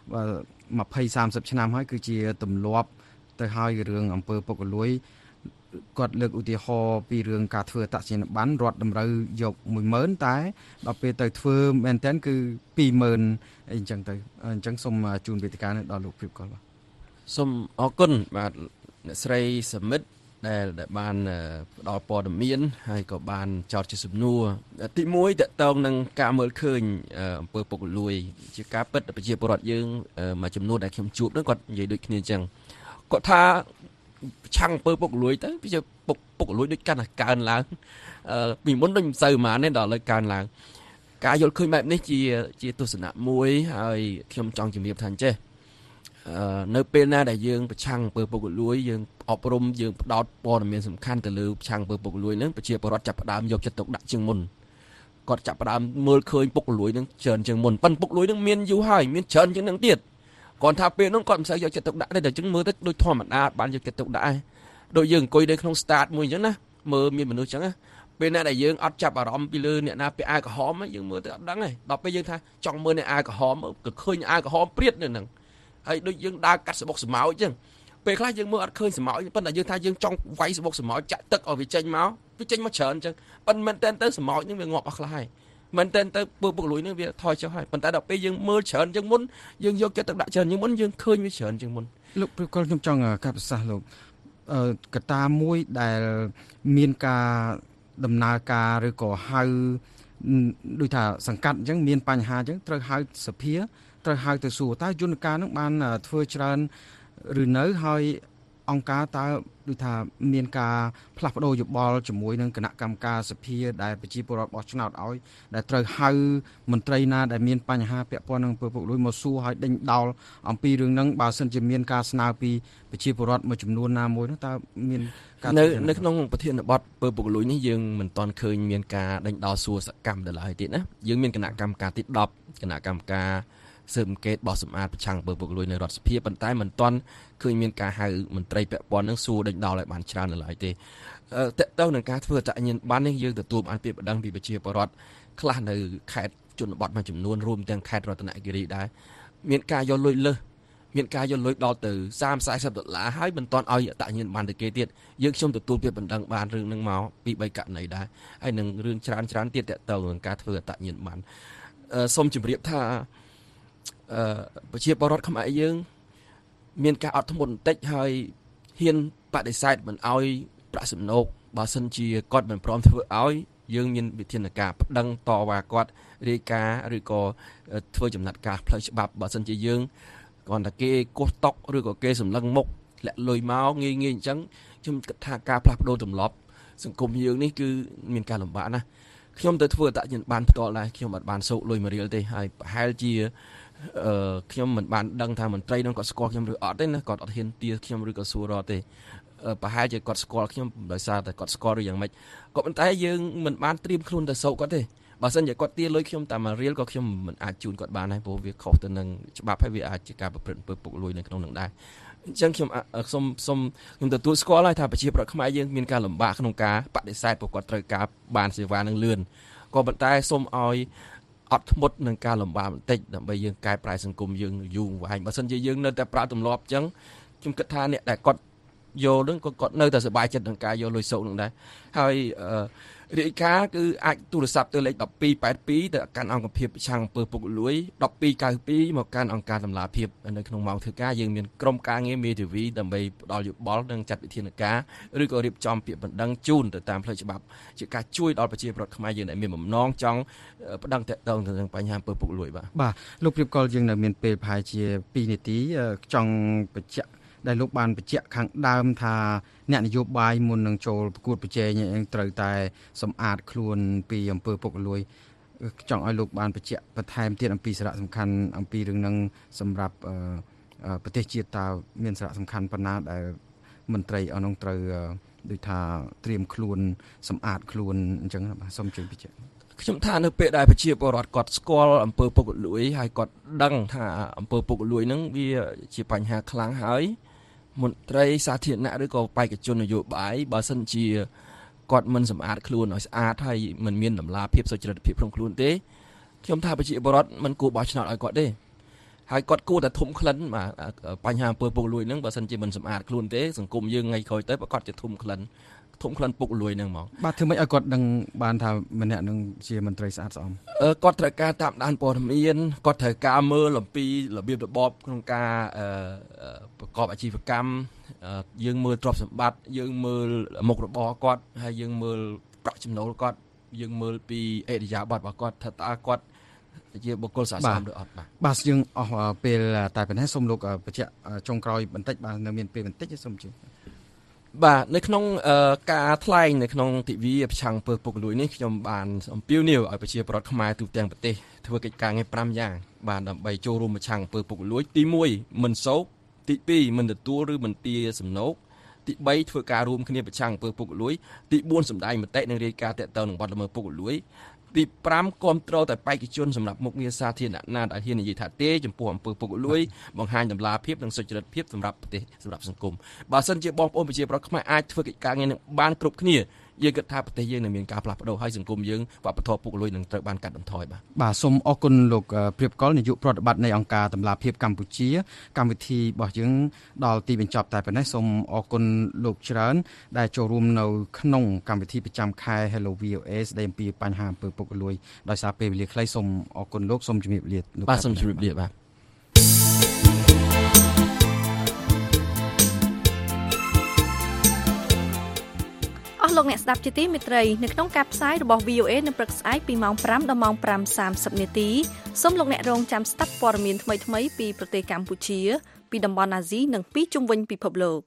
20-30 ឆ្នាំហើយគឺជាទម្លាប់ទៅហើយរឿងអំពើពុករលួយគាត់លើកឧទាហរណ៍ពីរឿងការធ្វើអត្តសញ្ញាណប័ណ្ណរដ្ឋតម្រូវយក 10000 តែដល់ពេលទៅធ្វើមែនតើគឺ 20000 អីអញ្ចឹងទៅអញ្ចឹងសូមជូនវេទិកានេះដល់លោកព្រៀបកុលបាទសូមអរគុណបាទអ្នកស្រីសមិទ្ធដែលបានផ្ដល់ព័ត៌មានហើយក៏បានចោទជាសំណួរទី1តកតងនឹងការមើលឃើញអំពើពុករលួយជាការពិតប្រជាពលរដ្ឋយើងមួយចំនួនដែលខ្ញុំជួបហ្នឹងគាត់និយាយដូចគ្នាអញ្ចឹងគាត់ថាឆាំងអំពើពុករលួយទៅវាពុករលួយដូចកាន់តែកើនឡើងពីមុនដូចមិនសូវហ្មងទេដល់ឥឡូវកើនឡើងការយល់ឃើញបែបនេះជាទស្សនៈមួយហើយខ្ញុំចង់ជំរាបថាអញ្ចេះនៅពេលណាដែលយើងប្រឆាំងអំពើពុករលួយយើងអប់រំយើងផ្ដោតព័ត៌មានសំខាន់ទៅលើប្រឆាំងអំពើពុករលួយហ្នឹងប្រជាពលរដ្ឋចាប់ផ្ដើមយកចិត្តទុកដាក់ជាងមុនគាត់ចាប់ផ្ដើមមើលឃើញពុករលួយហ្នឹងច្រើនជាងមុនប៉ុន្តែពុករលួយហ្នឹងមានយូរហើយមានច្រើនជាងហ្នឹងទៀតគាត់ថាពេលហ្នឹងគាត់មិនសូវយកចិត្តទុកដាក់ទេតែចឹងមើលទៅដូចធម្មតាបានយកចិត្តទុកដាក់ឯងដូចយើងអង្គុយនៅក្នុង start មួយអញ្ចឹងណាមើលមានមនុស្សអញ្ចឹងណាពេលណាដែលយើងអត់ចាប់អារម្មណ៍ពីលើអ្នកណាពាក់អាវក្រហមយើងមើលទៅអត់ដឹងទេដល់ពេលយើងថាចង់មើលអ្នកអាវក្រហមក៏ឃើញអាវក្រហមព្រាតនៅហ្នឹងហើយដូចយើងដើរកាត់ស្បុកស្មោចអញ្ចឹងពេលខ្លះយើងមើលអត់ឃើញស្មោចប៉ុន្តែយើងថាយើងចង់វាយស្បុកស្មោចចាក់ទឹកឲ្យវាចេញមកច្រើនអញ្ចឹងប៉ុន្តែមែនតើទៅស្មោចហ្នឹងវាងាប់អស់ខ្លះហើយមែនតើទៅពុករលួយហ្នឹងវាថយចុះហើយប៉ុន្តែដល់ពេលយើងមើលច្រើនជាងមុនយើងយកចិត្តទុកដាក់ច្រើនជាងមុនយើងឃើញវាច្រើនជាងមុនលោកព្រឹកខ្ញុំចង់កាត់ប្រសាសន៍លោកកត្តាមួយដែលមានការដំណើរការឬក៏ហៅដូចថាសង្កាត់អញ្ចឹងមានបញ្ហាអញ្ចឹងត្រូវហៅសភាត្រូវហៅទៅសួរតើយន្តការនឹងបានធ្វើច្រើនឬនៅហើយអង្គការតើដូចថាមានការផ្លាស់ប្ដូរយោបល់ជាមួយនឹងគណៈកម្មការសភាដែលប្រជាពលរដ្ឋបោះឆ្នោតឲ្យដែលត្រូវហៅមន្ត្រីណាដែលមានបញ្ហាពាក់ព័ន្ធនឹងអំពើពុករលួយមកសួរឲ្យដេញដោលអំពីរឿងហ្នឹងបើសិនជាមានការស្នើពីប្រជាពលរដ្ឋមួយចំនួនណាមួយនោះតើមានការនៅក្នុងប្រធានបទអំពើពុករលួយនេះយើងមិនទាន់ឃើញមានការដេញដោលសួរសកម្មដល់ហើយទៀតណាយើងមានគណៈកម្មការទី10គណៈកម្មការស៊ើបអង្កេតបោះសម្អាតប្រឆាំងអំពើពុករលួយនៅរដ្ឋសភាប៉ុន្តែមិនទាន់ឃើញមានការហៅមន្ត្រីពាក់ព័ន្ធនឹងសួរដេញដោលឲ្យបានច្រើននៅឡើយទេតើទៅនឹងការធ្វើអត្តសញ្ញាណប័ណ្ណនេះយើងទទួលបានពីបដិងពីប្រជាពលរដ្ឋខ្លះនៅខេត្តជនបទមួយចំនួនរួមទាំងខេត្តរតនគិរីដែរមានការយកលុយលើសមានការយកលុយដល់ទៅ$30-40ហើយមិនទាន់ឲ្យអត្តញ្ញាណប័ណ្ណទៅគេទៀតយើងខ្ញុំទទួលពាក្យបណ្ដឹងបានរឿងនឹងមកពី3ករណីដែរហើយនឹងរឿងច្រើនទៀតតទៅនឹងការធ្វើអត្តញ្ញាណប័ណ្ណសូមជម្រាបថាប្រជាពលរដ្ឋខ្មែរយើងមានការអត់ធ្មត់បន្តិចហើយហ៊ានបដិសេធមិនឲ្យប្រាក់សំណូកបើសិនជាគាត់មិនព្រមធ្វើឲ្យយើងមានវិធានការប្តឹងតវ៉ាគាត់រាយការណ៍ឬក៏ធ្វើចំណាត់ការផ្លូវច្បាប់បើសិនជាយើងគ្រាន់តែគេកោះតុកឬក៏គេសម្លឹងមុខលាក់លុយមកងាយអញ្ចឹងខ្ញុំគិតថាការផ្លាស់ប្ដូរទម្លាប់សង្គមយើងនេះគឺមានការលំបាកណាស់ខ្ញុំទៅធ្វើអត្តញ្ញាណប័ណ្ណផ្ទាល់ដែរខ្ញុំអត់បានសោកលុយមួយរៀលទេហើយប្រហែលជាខ្ញុំមិនបានដឹងថាមន្ត្រីនឹងគាត់ស្គាល់ខ្ញុំឬអត់ទេណាគាត់អត់ហ៊ានទាខ្ញុំឬក៏សួររកទេប្រហែលជាគាត់ស្គាល់ខ្ញុំដោយសារតែគាត់ស្គាល់ឬយ៉ាងម៉េចក៏ប៉ុន្តែយើងមិនបានត្រៀមខ្លួនទៅសោកគាត់ទេបើសិនជាគាត់ទាលុយខ្ញុំតាមមួយរៀលក៏ខ្ញុំមិនអាចជូនគាត់បានដែរព្រោះវាខុសទៅនឹងច្បាប់ហើយវាអាចជាការប្រព្រឹត្តអំពើពុករលួយនៅក្នុងនឹងដែរអញ្ចឹងខ្ញុំខ្ញុំទទួលស្គាល់ហើយថាប្រជាប្រដ្ឋខ្មែរយើងមានការលំបាកក្នុងការបដិសេធព្រោះគាត់ត្រូវការបានសេវានឹងលឿនក៏ប៉ុន្តែសូមឲ្យអត់ធ្មត់នឹងការលំបាកបន្តិចដើម្បីយើងកែប្រែសង្គមយើងយូរវែងបើសិនជាយើងនៅតែប្រើទម្លាប់អញ្ចឹងខ្ញុំគិតថាអ្នកដែលគាត់យកនឹងគាត់នៅតែសប្បាយចិត្តនឹងការយកលុយសោកនឹងដែរហើយរាយការណ៍គឺអាចទូរស័ព្ទទៅលេខ1282ទៅកាន់អង្គភាពប្រឆាំងអំពើពុករលួយ1292មកកាន់អង្គការតម្លាភាពនៅក្នុងម៉ោងធ្វើការយើងមានក្រុមការងារមេធាវីដើម្បីផ្ដល់យោបល់និងចាត់វិធានការឬក៏រៀបចំពាក្យបណ្ដឹងជូនទៅតាមផ្លូវច្បាប់ជាការជួយដល់ប្រជាពលរដ្ឋខ្មែរយើងដែលមានបំណងចង់ប្តឹងតាក់ទងទៅនឹងបញ្ហាអំពើពុករលួយបាទលោកព្រៀបកលយើងនៅមានពេលប្រហែលជា2នាទីចង់បញ្ជាក់ដែលលោកបានបញ្ជាក់ខាងដើមថាអ្នកនយោបាយមុននឹងចូលប្រកួតប្រជែងត្រូវតែសម្អាតខ្លួនពីអំពើពុករលួយចង់ឲ្យលោកបានបញ្ជាក់បន្ថែមទៀតអំពីសារៈសំខាន់អំពីរឿងនឹងសម្រាប់ប្រទេសជាតិតើមានសារៈសំខាន់ប៉ុណ្ណាដែលមន្ត្រីអស់នោះត្រូវដូចថាត្រៀមខ្លួនសម្អាតខ្លួនអញ្ចឹងបាទសូមជួយបញ្ជាក់ខ្ញុំថានៅពេលដែលប្រជាពលរដ្ឋគាត់ស្គាល់អំពើពុករលួយហើយគាត់ដឹងថាអំពើពុករលួយហ្នឹងវាជាបញ្ហាខ្លាំងហើយមន្ត្រីសាធារណៈឬក៏បេក្ខជននយោបាយបើសិនជាគាត់មិនសម្អាតខ្លួនឲ្យស្អាតហើយមិនមានតម្លាភាពសុចរិតភាពក្នុងខ្លួនទេខ្ញុំថាប្រជាពលរដ្ឋមិនគួរបោះឆ្នោតឲ្យគាត់ទេហើយគាត់គួរតែធំក្លិនបញ្ហាអំពើពុករលួយហ្នឹងបើសិនជាមិនសម្អាតខ្លួនទេសង្គមយើងថ្ងៃក្រោយទៅប្រកាសជាធំក្លិនពុករលួយហ្នឹងហ្មងបាទធ្វើម៉េចឲ្យគាត់ដឹងបានថាម្នាក់នឹងជាមន្ត្រីស្អាតស្អំគាត់ត្រូវការតាមដានព័ត៌មានគាត់ត្រូវការមើលអំពីរបៀបរបបក្នុងការប្រកបអាជីវកម្មយើងមើលទ្រព្យសម្បត្តិយើងមើលមុខរបរគាត់ហើយយើងមើលប្រាក់ចំណូលគាត់យើងមើលពីអេរិយាប័ត្ររបស់គាត់ថាតើគាត់ជាបុគ្គលស្អាតស្អំឬអត់បាទយើងអស់ពេលតែប៉ុណ្ណេះសូមលោកបញ្ជាក់ចុងក្រោយបន្តិចបាទនៅមានពេលបន្តិចសូមជឿបាទនៅក្នុងការថ្លែងនៅក្នុងទិវាប្រឆាំងអំពើពុករលួយនេះខ្ញុំបានអំពាវនាវឲ្យប្រជាពលរដ្ឋខ្មែរទូទាំងប្រទេសធ្វើកិច្ចការងារ5យ៉ាងបាទដើម្បីចូលរួមប្រឆាំងអំពើពុករលួយទី1មិនសោកទី2មិនទទួលឬមិនទារសំណូកទី3ធ្វើការរួមគ្នាប្រឆាំងអំពើពុករលួយទី4សម្ដែងមតិនិងរាយការណ៍តាក់ទងនឹងបទល្មើសពុករលួយទី5គាំទ្រតែបេក្ខជនសម្រាប់មុខងារសាធារណៈណាដែលហ៊ាននិយាយថាទេចំពោះអំពើពុករលួយបង្ហាញតម្លាភាពនិងសុចរិតភាពសម្រាប់ប្រទេសសម្រាប់សង្គមបើសិនជាបងប្អូនប្រជាពលរដ្ឋខ្មែរអាចធ្វើកិច្ចការងារនឹងបានគ្រប់គ្នាយើងគិតថាប្រទេសយើងនឹងមានការផ្លាស់ប្ដូរហើយសង្គមយើងវប្បធម៌ពុករលួយនឹងត្រូវបានកាត់បន្ថយបាទសូមអរគុណលោកព្រៀបកលនាយកប្រតិបត្តិនៃអង្គការតម្លាភាពកម្ពុជាកម្មវិធីរបស់យើងដល់ទីបញ្ចប់តែប៉ុណ្ណេះសូមអរគុណលោកច្រើនដែលចូលរួមនៅក្នុងកម្មវិធីប្រចាំខែ Hello VOA ស្ដីអំពីបញ្ហាអំពើពុករលួយដោយសារពេលវេលាខ្លីសូមអរគុណលោកសូមជម្រាបលាបាទសូមជម្រាបលាបាទលោកអ្នកស្ដាប់ជាទីមេត្រីនៅក្នុងការផ្សាយរបស់ VOA នៅព្រឹកស្អែកពីម៉ោង5ដល់ម៉ោង 5:30 នាទីសូមលោកអ្នករងចាំស្ដាប់ព័ត៌មានថ្មីៗពីប្រទេសកម្ពុជាពីតំបន់អាស៊ីនិងពីជុំវិញពិភពលោក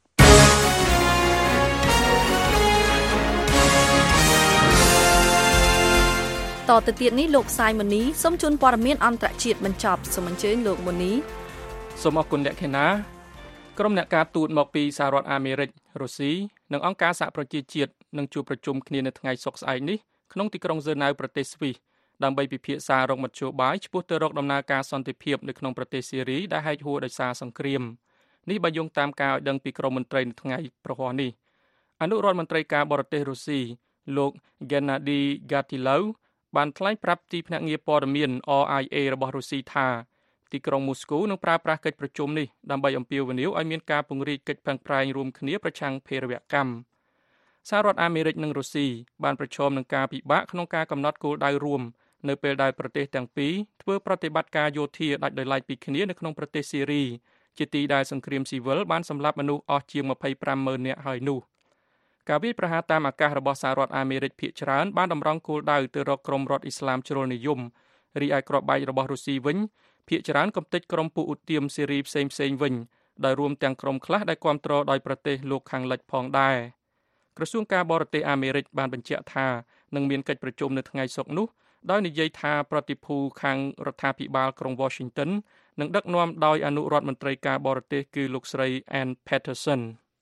តទៅទៀតនេះលោកសាយម៉ូនីសូមជូនព័ត៌មានអន្តរជាតិបញ្ចប់សូមអញ្ជើញលោកម៉ូនីសូមអរគុណអ្នកខេណាក្រុមអ្នកការទូតមកពីសហរដ្ឋអាមេរិករុស្ស៊ីនិងអង្គការសហប្រជាជាតិនឹងជួបប្រជុំគ្នានៅថ្ងៃសុក្រស្អែកនេះក្នុងទីក្រុងហ្សឺណៅប្រទេសស្វីសដើម្បីពិភាក្សារកមធ្យោបាយឆ្ពោះទៅរកដំណើរការសន្តិភាពនៅក្នុងប្រទេសសេរីដែលហែកហួរដោយសារសង្គ្រាមនេះបើយោងតាមការឲ្យដឹងពីក្រុមមន្ត្រីនៅថ្ងៃប្រហ័សនេះអនុរដ្ឋមន្ត្រីការបរទេសរុស្ស៊ីលោក Gennady Gatilov បានថ្លែងប្រាប់ទីភ្នាក់ងារព័ត៌មាន RIA របស់រុស្ស៊ីថាទីក្រុងមូស្គូនឹងប្រើប្រាស់កិច្ចប្រជុំនេះដើម្បីអំពាវនាវឲ្យមានការពង្រីកកិច្ចប្រឹងប្រែងរួមគ្នាប្រឆាំងភេរវកម្មសហរដ្ឋអាមេរិកនិងរុស្ស៊ីបានប្រឈមនឹងការពិបាកក្នុងការកំណត់គោលដៅរួមនៅពេលដែលប្រទេសទាំងពីរធ្វើប្រតិបត្តិការយោធាដាច់ដោយឡែកពីគ្នានៅក្នុងប្រទេសស៊ីរីជាទីដែលសង្គ្រាមស៊ីវិលបានសម្លាប់មនុស្សអស់ជាង 25,000 នាក់ហើយនោះការវាយប្រហារតាមអាកាសរបស់សហរដ្ឋអាមេរិកភាគច្រើនបានតម្រង់គោលដៅទៅរកក្រុមរដ្ឋអ៊ីស្លាមជ្រុលនិយមរីឯក្របបែករបស់រុស្ស៊ីវិញភាគច្រើនកំទេចក្រុមពួកឧទាមស៊េរីផ្សេងៗវិញដោយរួមទាំងក្រុមខ្លះដែលគាំទ្រដោយប្រទេសលោកខាងលិចផងដែរក្រសួងការបរទេសអាមេរិកបានបញ្ជាក់ថានឹងមានកិច្ចប្រជុំនៅថ្ងៃសុក្រនោះដោយនិយាយថាប្រតិភូខាងរដ្ឋាភិបាលក្រុង Washington នឹងដឹកនាំដោយអនុរដ្ឋមន្ត្រីការបរទេសគឺលោកស្រី Ann Patterson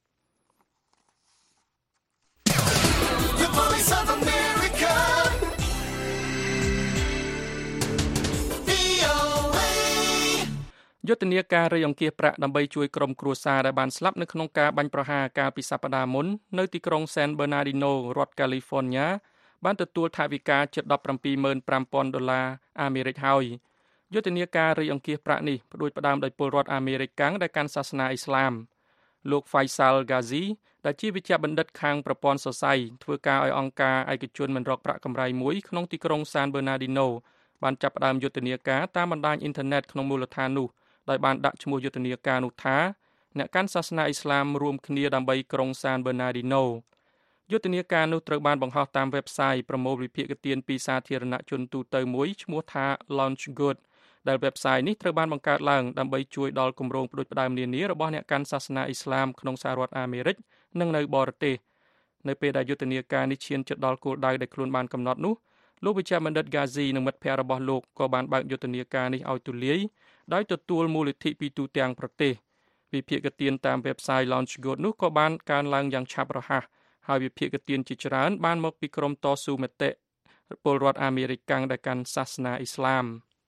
យុទ្ធនាការរៃអង្គាសប្រាក់ដើម្បីជួយក្រុមគ្រួសារដែលបានស្លាប់នៅក្នុងការបាញ់ប្រហារកាលពីសប្តាហ៍មុននៅទីក្រុង San Bernardino រដ្ឋ California បានទទួលថវិកាជិត $17,500 អាមេរិកហើយយុទ្ធនាការរៃអង្គាសប្រាក់នេះផ្ដួចផ្ដើមដោយពលរដ្ឋអាមេរិកកាំងដែលកាន់សាសនាអ៊ីស្លាមលោក Faisal Ghazi ដែលជាវិជ្ជបណ្ឌិតខាងប្រព័ន្ធសរសៃធ្វើការឲ្យអង្គការឯកជនមិនរកប្រាក់កម្រៃមួយក្នុងទីក្រុង San Bernardino បានចាប់ផ្ដើមយុទ្ធនាការតាមបណ្ដាញអ៊ីនធឺណិតក្នុងមូលដ្ឋាននោះដោយបានដាក់ឈ្មោះយុទ្ធនាការនោះថាអ្នកកាន់សាសនាអ៊ីស្លាមរួមគ្នាដើម្បីក្រុង San Bernardino យុទ្ធនាការនោះត្រូវបានបង្ហោះតាម website ប្រមូលវិភាគទានពីសាធារណជនទូទៅមួយឈ្មោះថា Launch Good ដែល website នេះត្រូវបានបង្កើតឡើងដើម្បីជួយដល់គម្រោងផ្ដួចផ្ដើមនានារបស់អ្នកកាន់សាសនាអ៊ីស្លាមក្នុងសហរដ្ឋអាមេរិកនិងនៅបរទេសនៅពេលដែលយុទ្ធនាការនេះឈានជិតដល់គោលដៅដែលខ្លួនបានកំណត់នោះលោកវិជ្ជបណ្ឌិត Ghazi និងមិត្តភ័ក្តិរបស់លោកក៏បានបើកយុទ្ធនាការនេះឲ្យទូលាយដោយទទួលមូលនិធិពីទូទាំងប្រទេសវិភាគទានតាម website Launch Good នោះក៏បានកើនឡើងយ៉ាងឆាប់រហ័សហើយវិភាគទានជាច្រើនបានមកពីក្រុមតស៊ូមតិពលរដ្ឋអាមេរិកកាំងដែលកាន់សាសនាអ៊ីស្លាម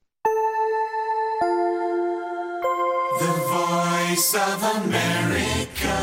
The Voice of America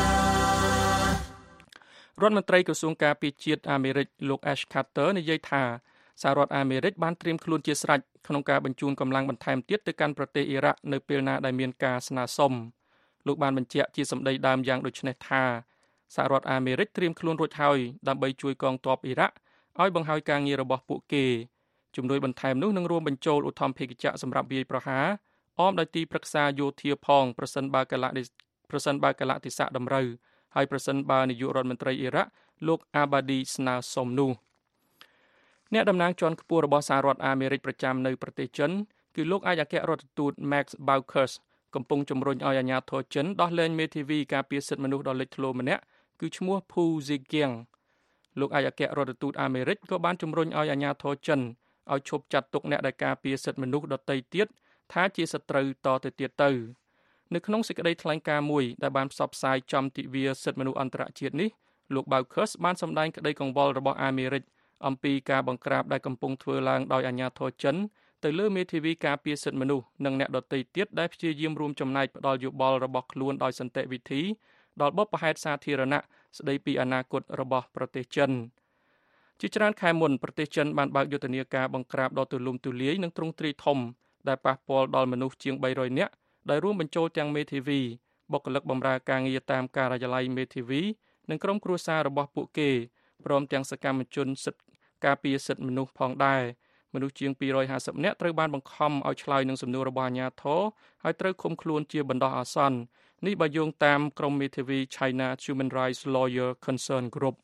រដ្ឋមន្ត្រីក្រសួងការពារជាតិអាមេរិកលោក Ash Carter និយាយថាសហរដ្ឋអាមេរិកបានត្រៀមខ្លួនជាស្រេចក្នុងការបញ្ជូនកម្លាំងបន្ថែមទៀតទៅកាន់ប្រទេសអ៊ីរ៉ាក់នៅពេលណាដែលមានការស្នើសុំលោកបានបញ្ជាក់ជាសម្ដីដើមយ៉ាងដូចនេះថាសហរដ្ឋអាមេរិកត្រៀមខ្លួនរួចហើយដើម្បីជួយកងទ័ពអ៊ីរ៉ាក់ឲ្យបង្ហើយការងាររបស់ពួកគេជំនួយបន្ថែមនោះនឹងរួមបញ្ចូលឧទ្ធម្ភាគចក្រសម្រាប់វាយប្រហារអមដោយទីប្រឹក្សាយោធាផងប្រសិនបើកលៈទេសៈតម្រូវហើយប្រសិនបើនាយករដ្ឋមន្ត្រីអ៊ីរ៉ាក់លោក Abadi ស្នើសុំនោះអ្នកតំណាងជាន់ខ្ពស់របស់សហរដ្ឋអាមេរិកប្រចាំនៅប្រទេសចិនគឺលោកឯកអគ្គរដ្ឋទូត Max Baucus កំពុងជំរុញឲ្យអាជ្ញាធរចិនដោះលែងមេធាវីការពារសិទ្ធិមនុស្សដ៏លេចធ្លោម្នាក់គឺឈ្មោះ Pu Zhiqiang លោកឯកអគ្គរដ្ឋទូតអាមេរិកក៏បានជំរុញឲ្យអាជ្ញាធរចិនឲ្យឈប់ចាត់ទុកអ្នកដែលការពារសិទ្ធិមនុស្សដទៃទៀតថាជាសត្រូវតទៅទៀតទៅនៅក្នុងសេចក្តីថ្លែងការណ៍មួយដែលបានផ្សព្វផ្សាយចំទិវាសិទ្ធិមនុស្សអន្តរជាតិនេះលោក Baucus បានសម្ដែងក្តីកង្វល់របស់អាមេរិកអំពីការបង្ក្រាបដែលកំពុងធ្វើឡើងដោយអាជ្ញាធរចិនទៅលើមេធាវីការពារសិទ្ធិមនុស្សនិងអ្នកដទៃទៀតដែលព្យាយាមរួមចំណែកផ្ដល់យោបល់របស់ខ្លួនដោយសន្តិវិធីដល់បុព្វហេតុសាធារណៈស្ដីពីអនាគតរបស់ប្រទេសចិនជាច្រើនខែមុនប្រទេសចិនបានបើកយុទ្ធនាការបង្ក្រាបដ៏ទូលំទូលាយនិងទ្រង់ទ្រាយធំដែលប៉ះពាល់ដល់មនុស្សជាង300នាក់ដែលរួមបញ្ចូលទាំងមេធាវីបុគ្គលិកបម្រើការងារតាមការិយាល័យមេធាវីនិងក្រុមគ្រួសាររបស់ពួកគេព្រមទាំងសកម្មជនសិទ្ធិការពារសិទ្ធិមនុស្សផងដែរមនុស្សជាង250នាក់ត្រូវបានបង្ខំឲ្យឆ្លើយនឹងសំណួររបស់អាជ្ញាធរហើយត្រូវឃុំខ្លួនជាបណ្ដោះអាសន្ននេះបើយោងតាមក្រុមមេធាវី China Human Rights Lawyer Concern Group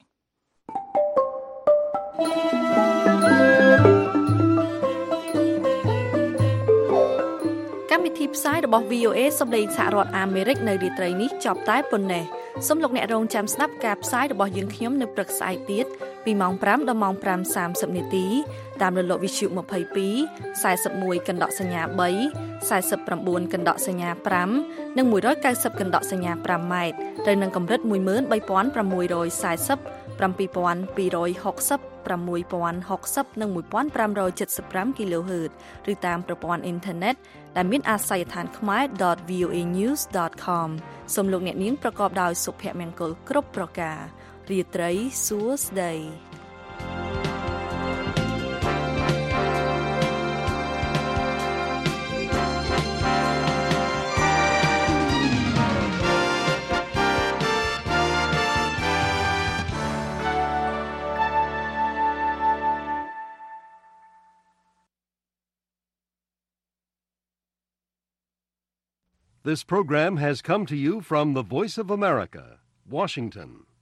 កម្មវិធីផ្សាយរបស់ VOA សម្លេងសហរដ្ឋអាមេរិកនៅរាត្រីនេះចប់តែប៉ុណ្ណេះសូមលោកអ្នករងចាំស្ដាប់ការផ្សាយរបស់យើងខ្ញុំនៅព្រឹកស្អែកទៀតពីម៉ោង 5 ដល់ម៉ោង 5:30 នាទីតាមរលកវិទ្យុ22 41កណ្ដកសញ្ញា3 49កណ្ដកសញ្ញា5និង190កណ្ដកសញ្ញា5ម៉ែត្រទៅនឹងកម្រិត 13640 7260 6060 និង 1575 kHz ឬតាមប្រព័ន្ធអ៊ីនធឺណិតដែលមានអាសយដ្ឋានkhmer.voanews.com សូមលោកអ្នកនាងប្រកបដោយសុភមង្គលគ្រប់ប្រការរាត្រីសួស្តី This program has come to you from the Voice of America, Washington.